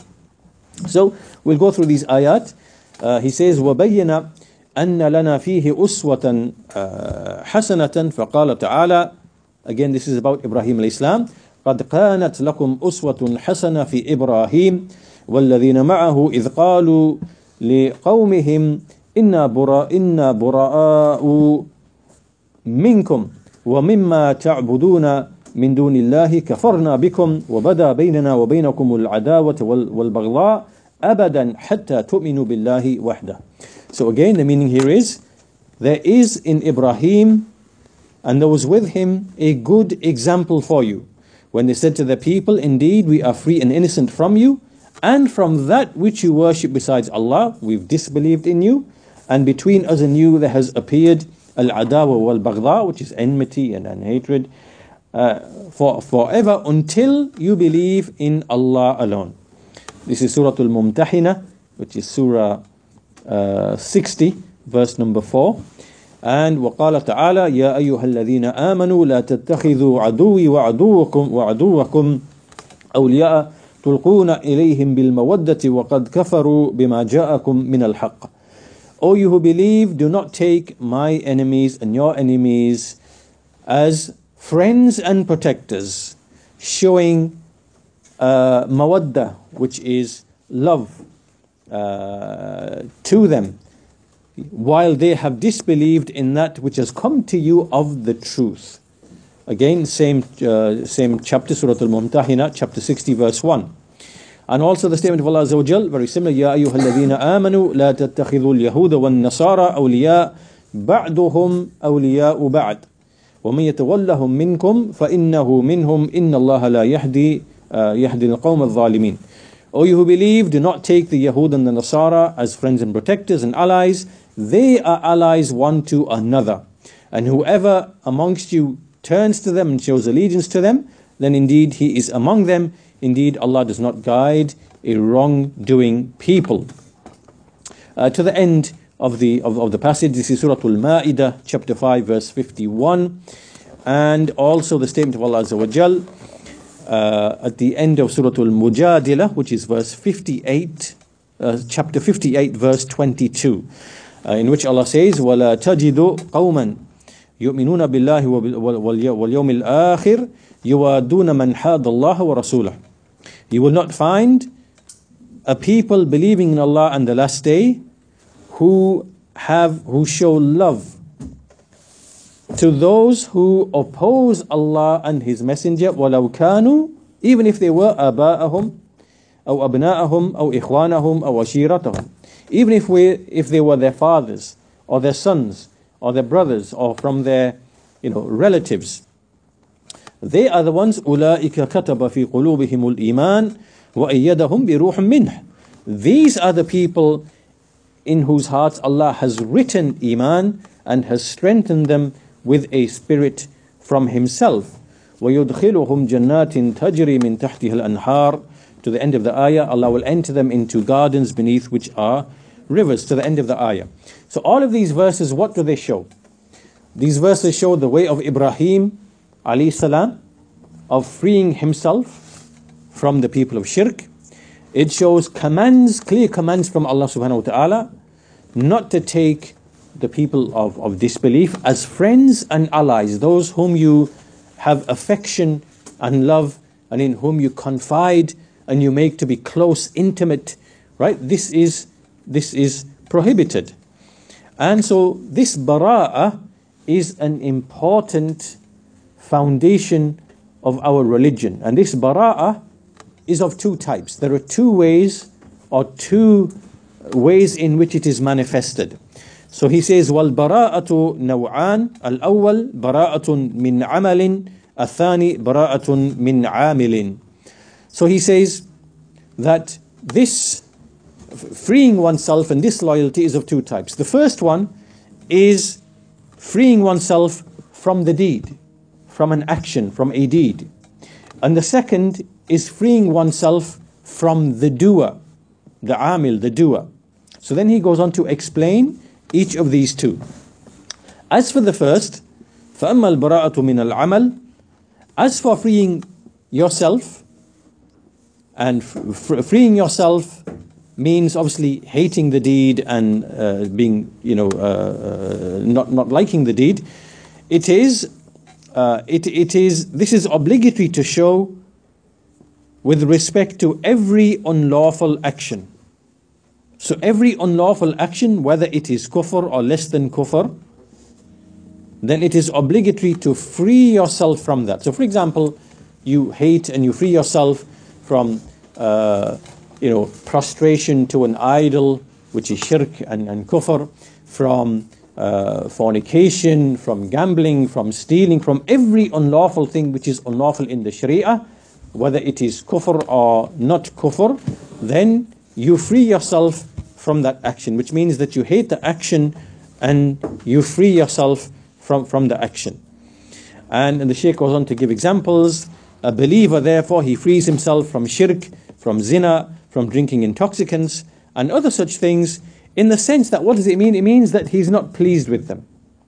So we'll go through these ayat. Uh, he says, وَبَيَّنَ أَنَّ لَنَا فِيهِ أُسْوَةً حَسَنَةً فَقَالَ تَعَالَى. Again, this is about Ibrahim alayhi salam. قَدْ كَانَتْ لَكُمْ أُسْوَةٌ حَسَنَةٌ فِي إِبْرَاهِيمَ وَالَّذِينَ مَعَهُ إِذْ قَالُوا لِقَوْمِهِمْ إِنَّا بُرَاءُ إِنَّا بُرَاءُ مِنْكُمْ وَمِمَّا تَعْبُدُونَ من دون الله كفرنا بكم وبدا بيننا وبينكم العداوة والبغضاء أبدا حتى تؤمنوا بالله وحده. So again, the meaning here is, there is in Ibrahim and those with him a good example for you, when they said to the people, indeed we are free and innocent from you and from that which you worship besides Allah. We've disbelieved in you, and between us and you there has appeared al-adawa wal-baghdha, which is enmity and, and hatred, Uh, for forever until you believe in Allah alone. This is Surah Al-Mumtahina, which is Surah uh, sixty, verse number four. And وقال تعالى يا أيها الذين آمنوا لا تتخذوا عدوي وعدوكم وعدوكم أولياء تلقون إليهم بالمودة وقد كفروا بما جاءكم من الحق. O you who believe, do not take my enemies and your enemies as friends and protectors, showing uh, mawadda, which is love, uh, to them, while they have disbelieved in that which has come to you of the truth. Again, same uh, same chapter, Surah Al-Mumtahina, chapter sixty, verse one. And also the statement of Allah Azza wa Jal, very similar, يَا أَيُّهَا الَّذِينَ آمَنُوا لَا تَتَّخِذُوا الْيَهُودَ وَالنَّصَارَى أَوْلِيَاءَ بَعْضُهُمْ أَوْلِيَاءُ بَعْضٍ وَمَنْ يَتَوَلَّهُمْ مِنْكُمْ فَإِنَّهُ مِنْهُمْ إِنَّ اللَّهَ لَا يَهْدِي يَهْدِي الْقَوْمَ الظَّالِمِينَ. O you who believe, do not take the Yahud and the Nasara as friends and protectors and allies. They are allies one to another. And whoever amongst you turns to them and shows allegiance to them, then indeed he is among them. Indeed, Allah does not guide a wrongdoing people. Uh, to the end of the of, of the passage, this is Surah Al-Ma'idah, chapter five, verse fifty-one, and also the statement of Allah Azza wa Jal uh, at the end of Surah Al-Mujadilah, which is verse fifty-eight, uh, chapter fifty-eight, verse twenty-two, uh, in which Allah says, وَلَا تَجِدُ قَوْمًا يُؤْمِنُونَ بِاللَّهِ وَالْيَوْمِ الْآخِرِ يُوَادُونَ مَنْ حَادَ اللَّهَ وَرَسُولَهُ. You will not find a people believing in Allah and the last day who have who show love to those who oppose Allah and His Messenger, وَلَوْ كَانُوا, even if they were آباءهم أو أبناءهم أو إخوانهم أو عشيرتهم, even if we if they were their fathers or their sons or their brothers or from their you know relatives. They are the ones, أُولَٰئِكَ كَتَبَ فِي قُلُوبِهِمُ الْإِيمَانِ وَأَيَّدَهُمْ بِرُوحٍ مِّنْهِ. These are the people in whose hearts Allah has written Iman and has strengthened them with a spirit from himself. وَيُدْخِلُهُمْ جَنَّاتٍ تَجْرِي مِنْ تَحْتِهَا الْأَنْهَارِ. To the end of the ayah, Allah will enter them into gardens beneath which are rivers, to the end of the ayah. So all of these verses, what do they show? These verses show the way of Ibrahim alayhi salam, of freeing himself from the people of shirk. It shows commands, clear commands from Allah subhanahu wa ta'ala, not to take the people of, of disbelief as friends and allies, those whom you have affection and love and in whom you confide and you make to be close, intimate, right? This is, this is prohibited. And so this bara'ah is an important foundation of our religion. And this bara'ah is of two types. There are two ways or two ways in which it is manifested. So he says, وَالْبَرَاءَةُ نَوْعَانِ الْأَوَّلِ بَرَاءَةٌ مِّنْ عَمَلٍ الثَّانِي بَرَاءَةٌ مِّنْ عَامِلٍ. So he says that this freeing oneself and disloyalty is of two types. The first one is freeing oneself from the deed, from an action, from a deed. And the second is freeing oneself from the doer, the amil, the doer. So then he goes on to explain each of these two. As for the first, فَأَمَّا الْبَرَاءَةُ مِنَ الْعَمَلِ. As for freeing yourself, and freeing yourself means obviously hating the deed and uh, being, you know, uh, uh, not not liking the deed. It is, uh, it it is. This is obligatory to show with respect to every unlawful action. So every unlawful action, whether it is kufr or less than kufr, then it is obligatory to free yourself from that. So, for example, you hate and you free yourself from, uh, you know, prostration to an idol, which is shirk and, and kufr, from uh, fornication, from gambling, from stealing, from every unlawful thing which is unlawful in the Sharia, whether it is kufr or not kufr, then you free yourself from that action, which means that you hate the action and you free yourself from, from the action. And, and the Shaykh goes on to give examples. A believer, therefore, he frees himself from shirk, from zina, from drinking intoxicants, and other such things, in the sense that, what does it mean? It means that he's not pleased with them.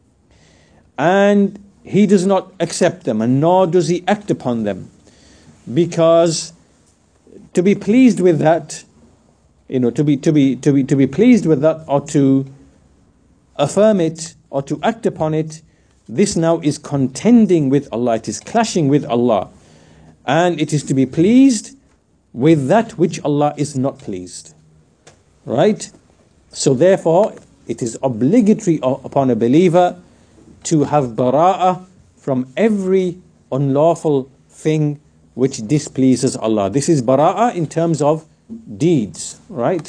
And he does not accept them, and nor does he act upon them. Because to be pleased with that, you know, to be to be to be to be pleased with that, or to affirm it, or to act upon it, this now is contending with Allah, it is clashing with Allah. And it is to be pleased with that which Allah is not pleased. Right? So therefore, it is obligatory upon a believer to have bara'ah from every unlawful thing which displeases Allah. This is bara'ah in terms of deeds. Right?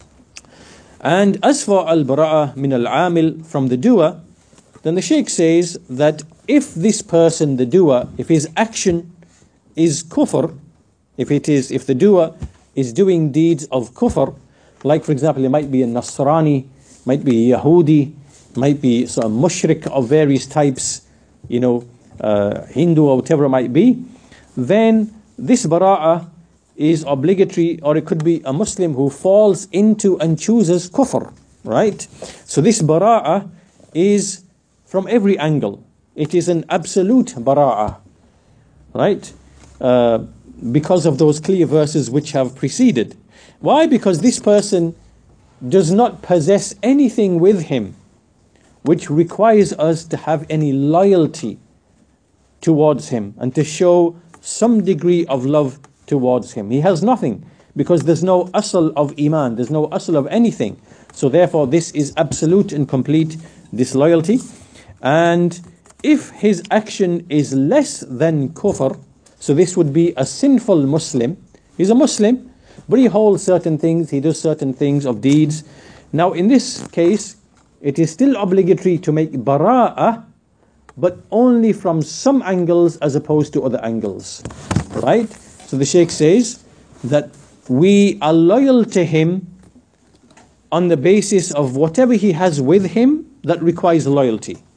And as for al-bara'ah min al-amil, from the doer, then the Shaykh says that if this person, the doer, if his action is kufr, if it is, if the doer is doing deeds of kufr, like for example, it might be a Nasrani, might be a Yahudi, might be some mushrik of various types, you know, uh, Hindu or whatever it might be, then this bara'ah is obligatory, or it could be a Muslim who falls into and chooses kufr, right? So this bara'ah is from every angle. It is an absolute bara'ah, right? Uh, because of those clear verses which have preceded. Why? Because this person does not possess anything with him which requires us to have any loyalty towards him and to show some degree of love towards him. He has nothing, because there's no asl of iman, there's no asl of anything. So therefore this is absolute and complete disloyalty. And if his action is less than kufr, so this would be a sinful Muslim. He's a Muslim, but he holds certain things, he does certain things of deeds. Now in this case, it is still obligatory to make bara'ah, but only from some angles as opposed to other angles. Right? So the Shaykh says that we are loyal to him on the basis of whatever he has with him that requires loyalty.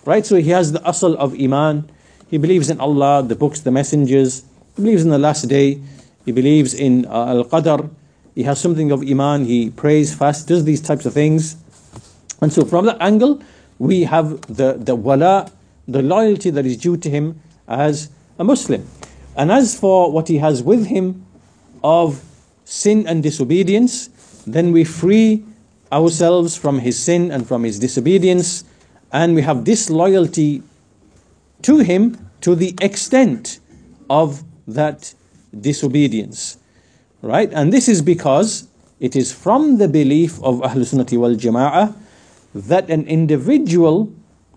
Right? So he has the asl of iman. He believes in Allah, the books, the messengers. He believes in the last day. He believes in uh, al-qadr. He has something of iman. He prays, fasts, does these types of things. And so from that angle, we have the, the wala, the loyalty that is due to him as a Muslim. And as for what he has with him of sin and disobedience, then we free ourselves from his sin and from his disobedience, and we have disloyalty to him to the extent of that disobedience. Right? And this is because it is from the belief of Ahlul Sunnati wal Jama'ah that an individual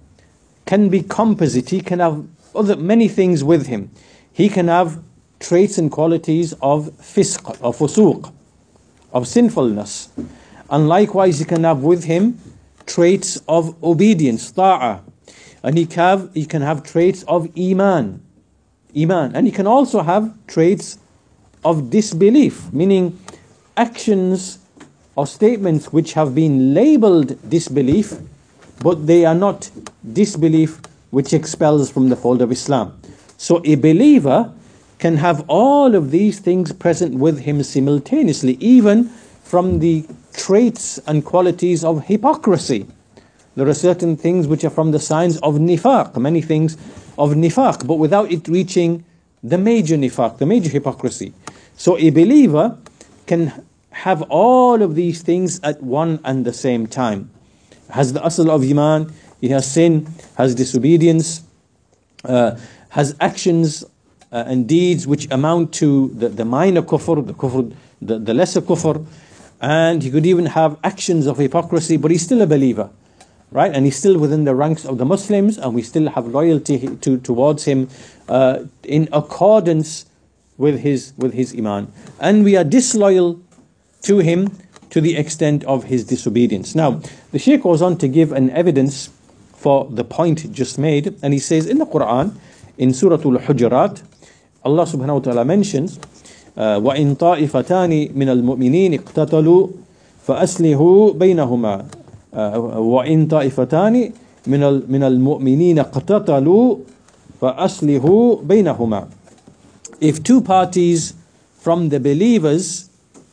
can be composite. He can have other many things with him. He can have traits and qualities of fisq, of fusuq, of sinfulness. And likewise he can have with him traits of obedience, ta'ah. And he can have, he can have traits of iman, iman. And he can also have traits of disbelief, meaning actions or statements which have been labeled disbelief, but they are not disbelief which expels from the fold of Islam. So a believer can have all of these things present with him simultaneously, even from the traits and qualities of hypocrisy. There are certain things which are from the signs of nifaq, many things of nifaq, but without it reaching the major nifaq, the major hypocrisy. So a believer can have all of these things at one and the same time. Has the asl of iman, he has sin, has disobedience, uh, has actions uh, and deeds which amount to the, the minor kufr, the kufr, the, the lesser kufr, and he could even have actions of hypocrisy, but he's still a believer, right? And he's still within the ranks of the Muslims, and we still have loyalty to, towards him uh, in accordance with his with his iman, and we are disloyal to him to the extent of his disobedience. Now, the Shaykh goes on to give an evidence for the point just made, and he says in the Quran, in Surah Al-Hujurat, Allah subhanahu wa ta'ala mentions, وَإِن طَائِفَتَانِ مِنَ الْمُؤْمِنِينَ اقْتَتَلُوا فَأَصْلِحُوا بَيْنَهُمَا وَإِن طَائِفَتَانِ مِنَ الْمُؤْمِنِينَ اقْتَتَلُوا فَأَصْلِحُوا بَيْنَهُمَا. If two parties from the believers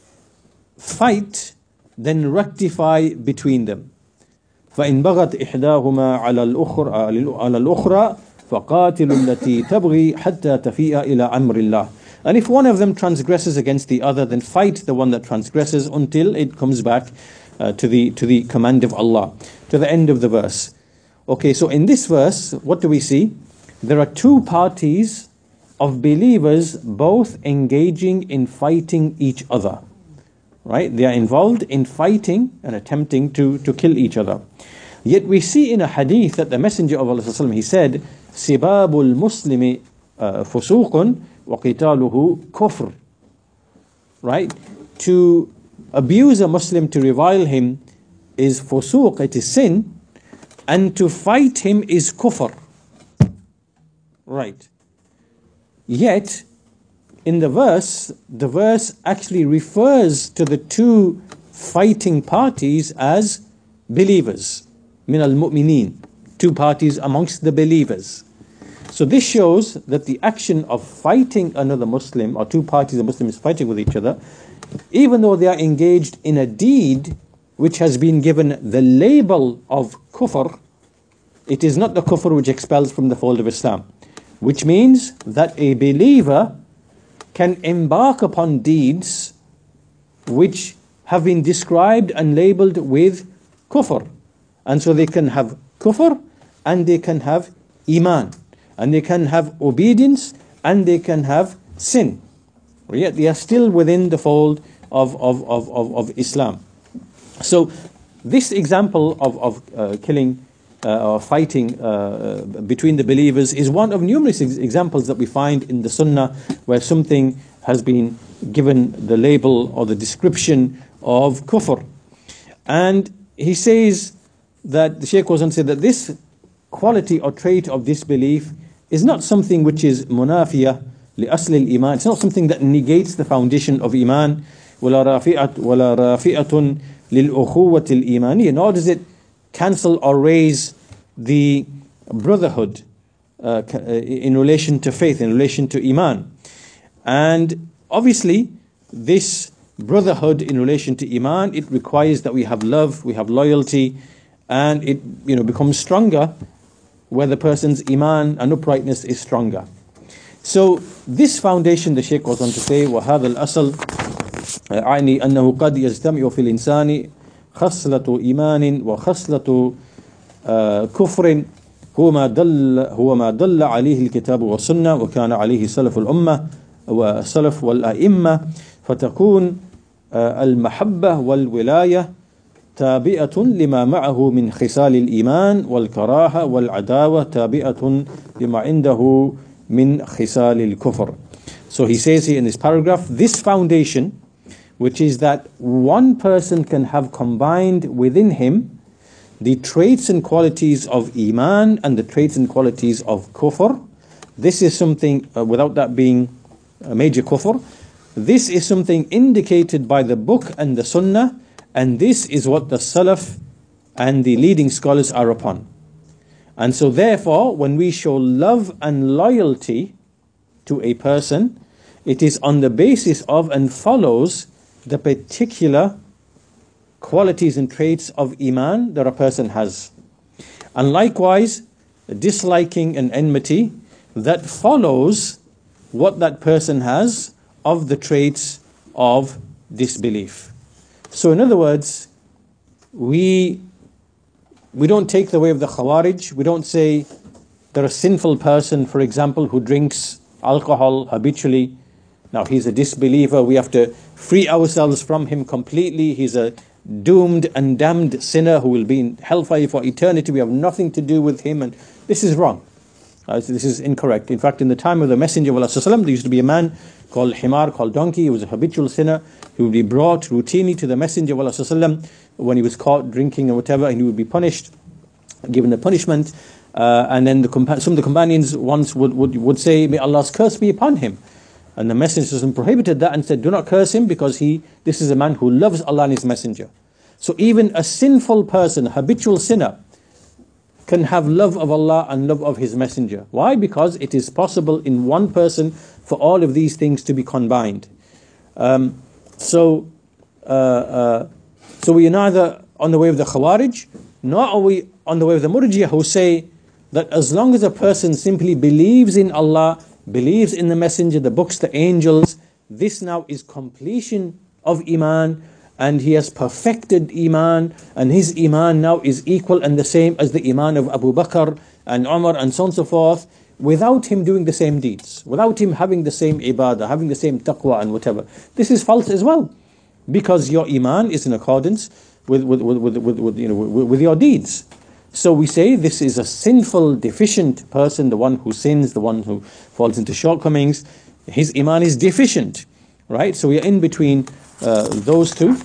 fight, then rectify between them. فَإِن بَغَتْ إِحْدَاهُمَا عَلَى الْأُخْرَى على الأخرى فَقَاتِلُوا الَّتِي تَبْغِي حَتَّى تَفِيءَ إِلَى أَمْرِ اللَّهِ. And if one of them transgresses against the other, then fight the one that transgresses until it comes back uh, to the to the command of Allah, to the end of the verse. Okay, so in this verse, what do we see? There are two parties of believers both engaging in fighting each other. Right? They are involved in fighting and attempting to, to kill each other. Yet we see in a hadith that the Messenger of Allah, he said, سِبَابُ الْمُسْلِمِ فُسُوقٌ وَقِتَالُهُ كُفْرٌ. Right? To abuse a Muslim, to revile him, is fusuq, it is sin, and to fight him is kufr. Right. Yet, in the verse, the verse actually refers to the two fighting parties as believers. Min al-mu'mineen. Two parties amongst the believers. So this shows that the action of fighting another Muslim, or two parties of Muslims fighting with each other, even though they are engaged in a deed which has been given the label of kufr, it is not the kufr which expels from the fold of Islam. Which means that a believer can embark upon deeds which have been described and labeled with kufr. And so they can have kufr, and they can have iman, and they can have obedience, and they can have sin. Yet they are still within the fold of, of, of, of, of Islam. So this example of, of uh, killing Uh, or fighting uh, between the believers is one of numerous ex examples that we find in the Sunnah, where something has been given the label or the description of kufr. And he says that, the Shaykh goes on to say that this quality or trait of disbelief is not something which is munafiyah li asli al-iman. It's not something that negates the foundation of iman. وَلَا رَافِئَةٌ وَلَا رَافِئَةٌ لِلْأُخُوَّةِ الْإِيمَانِيَّةِ. Nor does it cancel or raise the brotherhood uh, in relation to faith, in relation to Iman. And obviously, this brotherhood in relation to Iman, it requires that we have love, we have loyalty, and it you know becomes stronger where the person's Iman and uprightness is stronger. So this foundation, the Shaykh goes on to say, وَهَذَا الْأَصَلْ أعني أنه قد يجتمع في الإنسان خصلة إيمان وخصلة كفر هو ما دل هو ما دل عليه الكتاب والسنة وكان عليه سلف الأمة وسلف والأئمة، فتكون المحبة والولاية تابعة لما معه من خصال الإيمان، والكراهة والعداوة تابعة لما عنده من خصال الكفر. So he says here in this paragraph, this foundation, which is that one person can have combined within him the traits and qualities of Iman and the traits and qualities of Kufr. This is something, uh, without that being a major Kufr, this is something indicated by the book and the Sunnah, and this is what the Salaf and the leading scholars are upon. And so therefore, when we show love and loyalty to a person, it is on the basis of and follows the particular qualities and traits of Iman that a person has. And likewise, disliking and enmity, that follows what that person has of the traits of disbelief. So in other words, we we don't take the way of the Khawarij. We don't say that a sinful person, for example, who drinks alcohol habitually, now he's a disbeliever, we have to free ourselves from him completely. He's a doomed and damned sinner who will be in hellfire for eternity. We have nothing to do with him, and this is wrong. Uh, this is incorrect. In fact, in the time of the Messenger of Allah, there used to be a man called Himar, called donkey. He was a habitual sinner. He would be brought routinely to the Messenger of Allah when he was caught drinking or whatever, and he would be punished, given the punishment. Uh, and then the compa- some of the companions once would, would, would say, may Allah's curse be upon him. And the Messenger prohibited that and said, do not curse him, because he this is a man who loves Allah and His Messenger. So even a sinful person, a habitual sinner, can have love of Allah and love of His Messenger. Why? Because it is possible in one person for all of these things to be combined. Um, so, uh, uh, so we are neither on the way of the Khawarij, nor are we on the way of the Murjiyah, who say that as long as a person simply believes in Allah, believes in the Messenger, the books, the angels, this now is completion of Iman, and he has perfected Iman, and his Iman now is equal and the same as the Iman of Abu Bakr and Umar and so on and so forth, without him doing the same deeds, without him having the same ibadah, having the same taqwa and whatever. This is false as well, because your Iman is in accordance with, with, with, with, with, with, you know, with, with your deeds. So we say this is a sinful, deficient person, the one who sins, the one who falls into shortcomings. His Iman is deficient, right? So we are in between uh, those two.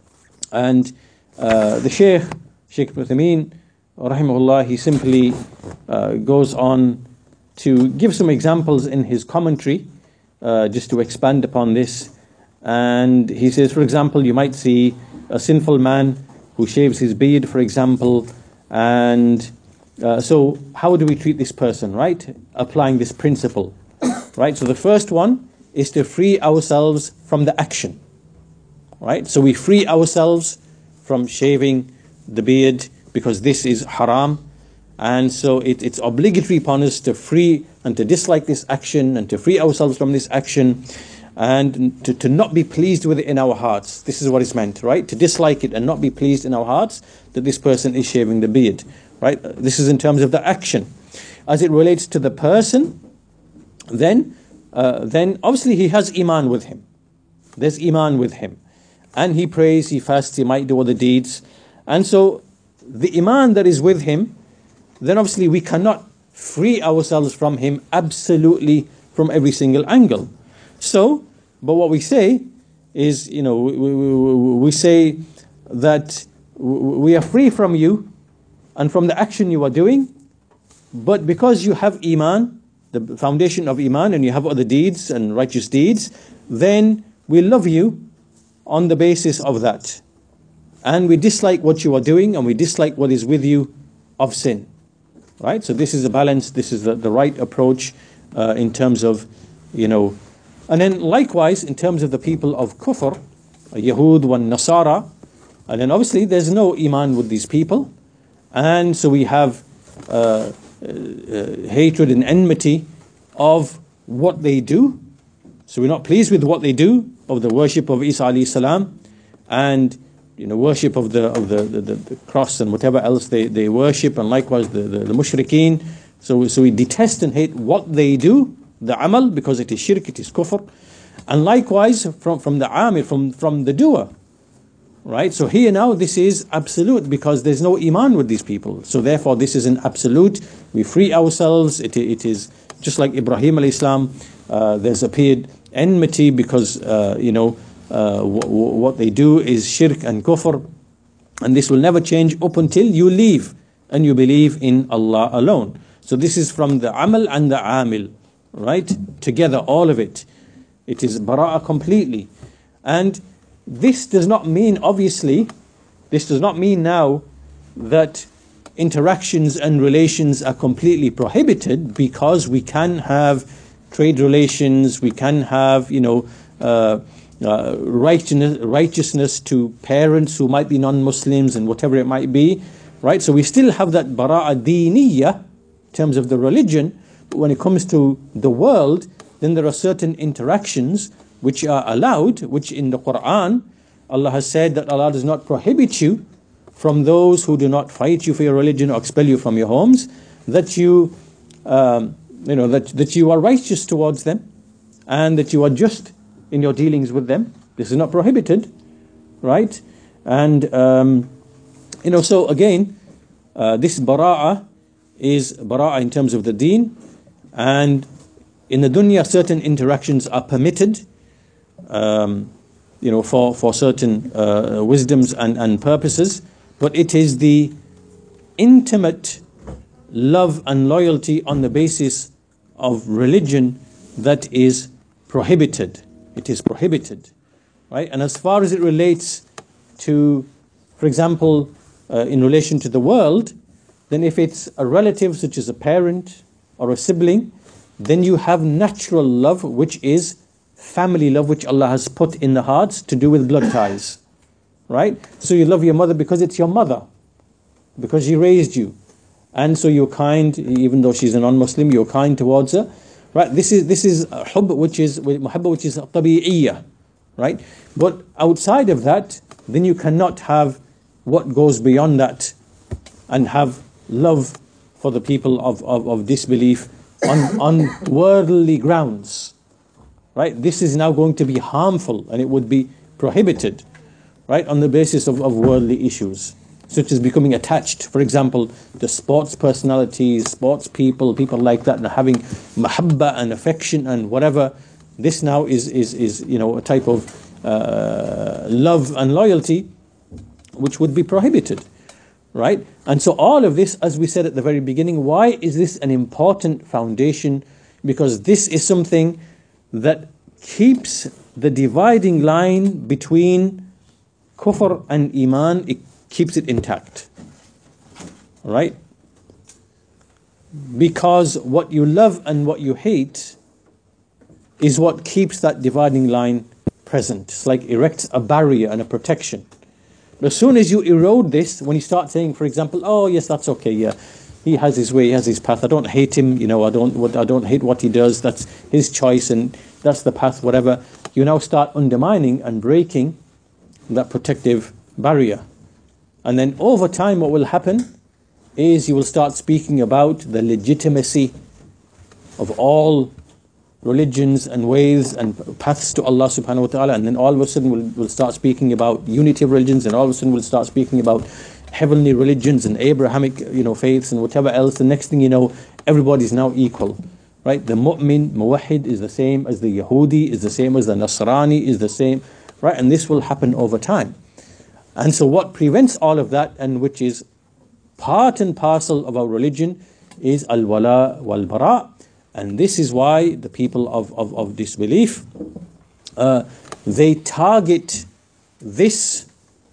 And uh, the Shaykh, Shaykh Ibn Uthaymeen, rahimahullah, he simply uh, goes on to give some examples in his commentary, uh, just to expand upon this. And he says, for example, you might see a sinful man who shaves his beard, for example, and uh, so how do we treat this person, right? Applying this principle, right? So the first one is to free ourselves from the action, right? So we free ourselves from shaving the beard, because this is haram, and so it, it's obligatory upon us to free and to dislike this action and to free ourselves from this action, and to, to not be pleased with it in our hearts. This is what is meant, right? To dislike it and not be pleased in our hearts that this person is shaving the beard, right? This is in terms of the action. As it relates to the person, then, uh, then obviously he has Iman with him. There's Iman with him. And he prays, he fasts, he might do other deeds. And so the Iman that is with him, then obviously we cannot free ourselves from him absolutely from every single angle. So, but what we say is, you know, we, we, we say that we are free from you and from the action you are doing, but because you have Iman, the foundation of Iman, and you have other deeds and righteous deeds, then we love you on the basis of that. And we dislike what you are doing, and we dislike what is with you of sin. right? So this is a balance, this is the, the right approach uh, in terms of, you know, and then likewise in terms of the people of Kufr, Yahud wa Nasara, and then obviously there's no Iman with these people, and so we have uh, uh, uh, hatred and enmity of what they do. So we're not pleased with what they do, of the worship of Isa alayhi salam, and you know, worship of the of the, the, the, the cross and whatever else they, they worship, and likewise the, the, the mushrikeen. So, so we detest and hate what they do, the amal, because it is shirk, it is kufr. And likewise from, from the amir, from, from the doer. Right? So here now this is absolute, because there's no iman with these people. So therefore this is an absolute. We free ourselves. It, it is just like Ibrahim alayhi salam. Uh, there's appeared enmity because, uh, you know, uh, w- w- what they do is shirk and kufr. And this will never change up until you leave and you believe in Allah alone. So this is from the amal and the amil, right? Together, all of it. It is bara'ah completely. And this does not mean, obviously, this does not mean now that interactions and relations are completely prohibited, because we can have trade relations, we can have, you know, uh, uh, righteousness, righteousness to parents who might be non-Muslims and whatever it might be, right? So we still have that bara'ah deeniyah in terms of the religion, but when it comes to the world, then there are certain interactions which are allowed, which in the Quran, Allah has said that Allah does not prohibit you from those who do not fight you for your religion or expel you from your homes, that you, um, you know, that, that you are righteous towards them, and that you are just in your dealings with them. This is not prohibited, right? And, um, you know, so again, uh, this bara'ah is bara'ah in terms of the deen, and in the dunya certain interactions are permitted, um, you know, for, for certain uh, wisdoms and, and purposes, but it is the intimate love and loyalty on the basis of religion that is prohibited. It is prohibited, right? And as far as it relates to, for example, uh, in relation to the world, then if it's a relative such as a parent or a sibling, then you have natural love, which is family love, which Allah has put in the hearts to do with blood ties, right? So you love your mother because it's your mother, because she raised you, and so you're kind, even though she's a non-Muslim, you're kind towards her, right? This is this is hubb, which is muhabba, which is tabi'iyya, right? But outside of that, then you cannot have what goes beyond that, and have love for the people of, of, of disbelief on, on worldly grounds, right? This is now going to be harmful, and it would be prohibited, right, on the basis of, of worldly issues, such as becoming attached, for example, to sports personalities, sports people, people like that, and having mahabba and affection and whatever. This now is, is, is you know, a type of uh, love and loyalty which would be prohibited, right? And so all of this, as we said at the very beginning, why is this an important foundation? Because this is something that keeps the dividing line between kufr and iman, it keeps it intact, right? Because what you love and what you hate is what keeps that dividing line present. It's like erects a barrier and a protection. But as soon as you erode this, when you start saying, for example, oh yes, that's okay, yeah, he has his way, he has his path, I don't hate him, you know, I don't what I don't hate what he does, that's his choice and that's the path, whatever, you now start undermining and breaking that protective barrier. And then over time what will happen is you will start speaking about the legitimacy of all religions and ways and paths to Allah subhanahu wa ta'ala, and then all of a sudden we'll, we'll start speaking about unity of religions, and all of a sudden we'll start speaking about heavenly religions and Abrahamic, you know, faiths and whatever else. The next thing you know, everybody's now equal, right? The mu'min, muwahid is the same as the Yahudi, is the same as the Nasrani, is the same, right? And this will happen over time. And so what prevents all of that, and which is part and parcel of our religion, is al-wala wal-bara. And this is why the people of, of, of disbelief, uh, they target this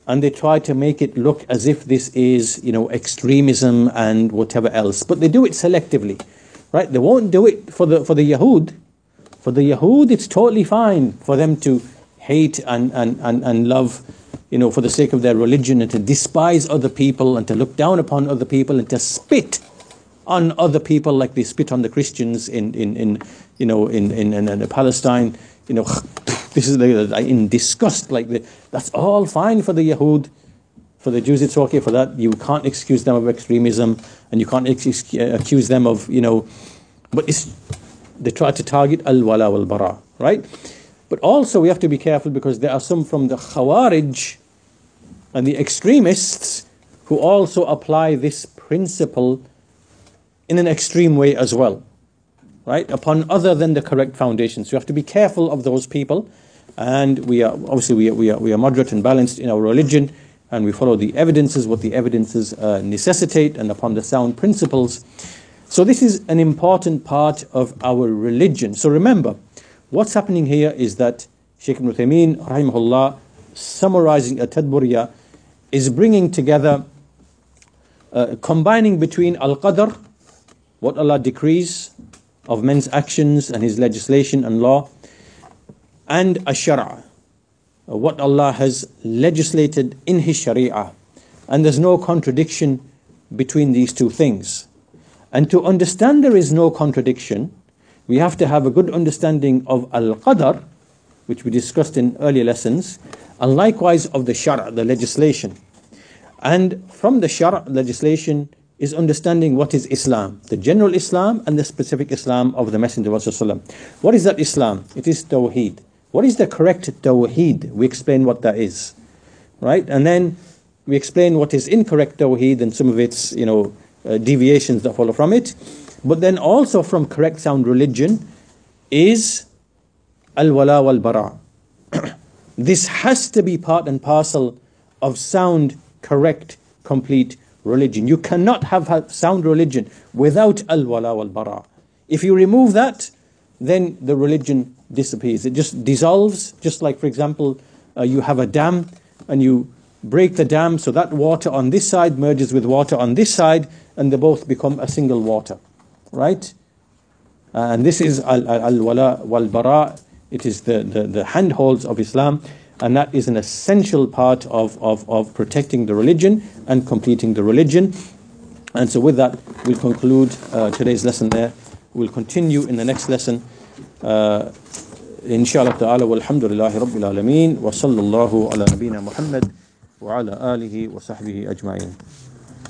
and they try to make it look as if this is, you know, extremism and whatever else. But they do it selectively, right? They won't do it for the for the Yahud. For the Yahud, it's totally fine for them to hate and, and, and, and love, you know, for the sake of their religion, and to despise other people and to look down upon other people and to spit on other people like they spit on the Christians in, in, in you know, in, in, in, in Palestine. You know, this is like, in disgust, like the, that's all fine for the Yahud. For the Jews, it's okay for that. You can't excuse them of extremism, and you can't ex accuse them of, you know, but it's, they try to target al-wala wal-bara, right? But also we have to be careful, because there are some from the Khawarij and the extremists who also apply this principle in an extreme way as well, right? Upon other than the correct foundations. So you have to be careful of those people. And we are, obviously we are, we are, we are moderate and balanced in our religion, and we follow the evidences, what the evidences uh, necessitate, and upon the sound principles. So this is an important part of our religion. So remember, what's happening here is that Shaykh Ibn Uthaymeen, rahimahullah, summarizing At-Tadburiyah, is bringing together, uh, combining between Al-Qadr, what Allah decrees of men's actions and His legislation and law, and Ash-Shara', what Allah has legislated in His Sharia. And there's no contradiction between these two things. And to understand there is no contradiction, we have to have a good understanding of Al-Qadr, which we discussed in earlier lessons, and likewise of the Shara', the legislation. And from the Shara', legislation, is understanding what is Islam, the general Islam and the specific Islam of the Messenger of Allah. What is that Islam? It is Tawheed. What is the correct Tawheed? We explain what that is, right? And then we explain what is incorrect Tawheed and some of its, you know, uh, deviations that follow from it. But then also from correct sound religion is al-wala wal-bara. This has to be part and parcel of sound, correct, complete religion. You cannot have sound religion without al-wala wal-bara. If you remove that, then the religion disappears. It just dissolves, just like, for example, uh, you have a dam and you break the dam, so that water on this side merges with water on this side, and they both become a single water, right? Uh, and this is al-wala wal-bara. It is the, the, the handholds of Islam, and that is an essential part of, of, of protecting the religion and completing the religion. And so with that, we'll conclude uh, today's lesson there. We'll continue in the next lesson. Uh, Inshallah ta'ala, walhamdulillahi rabbil alameen, wa sallallahu ala nabina Muhammad wa ala alihi wa sahbihi ajma'in.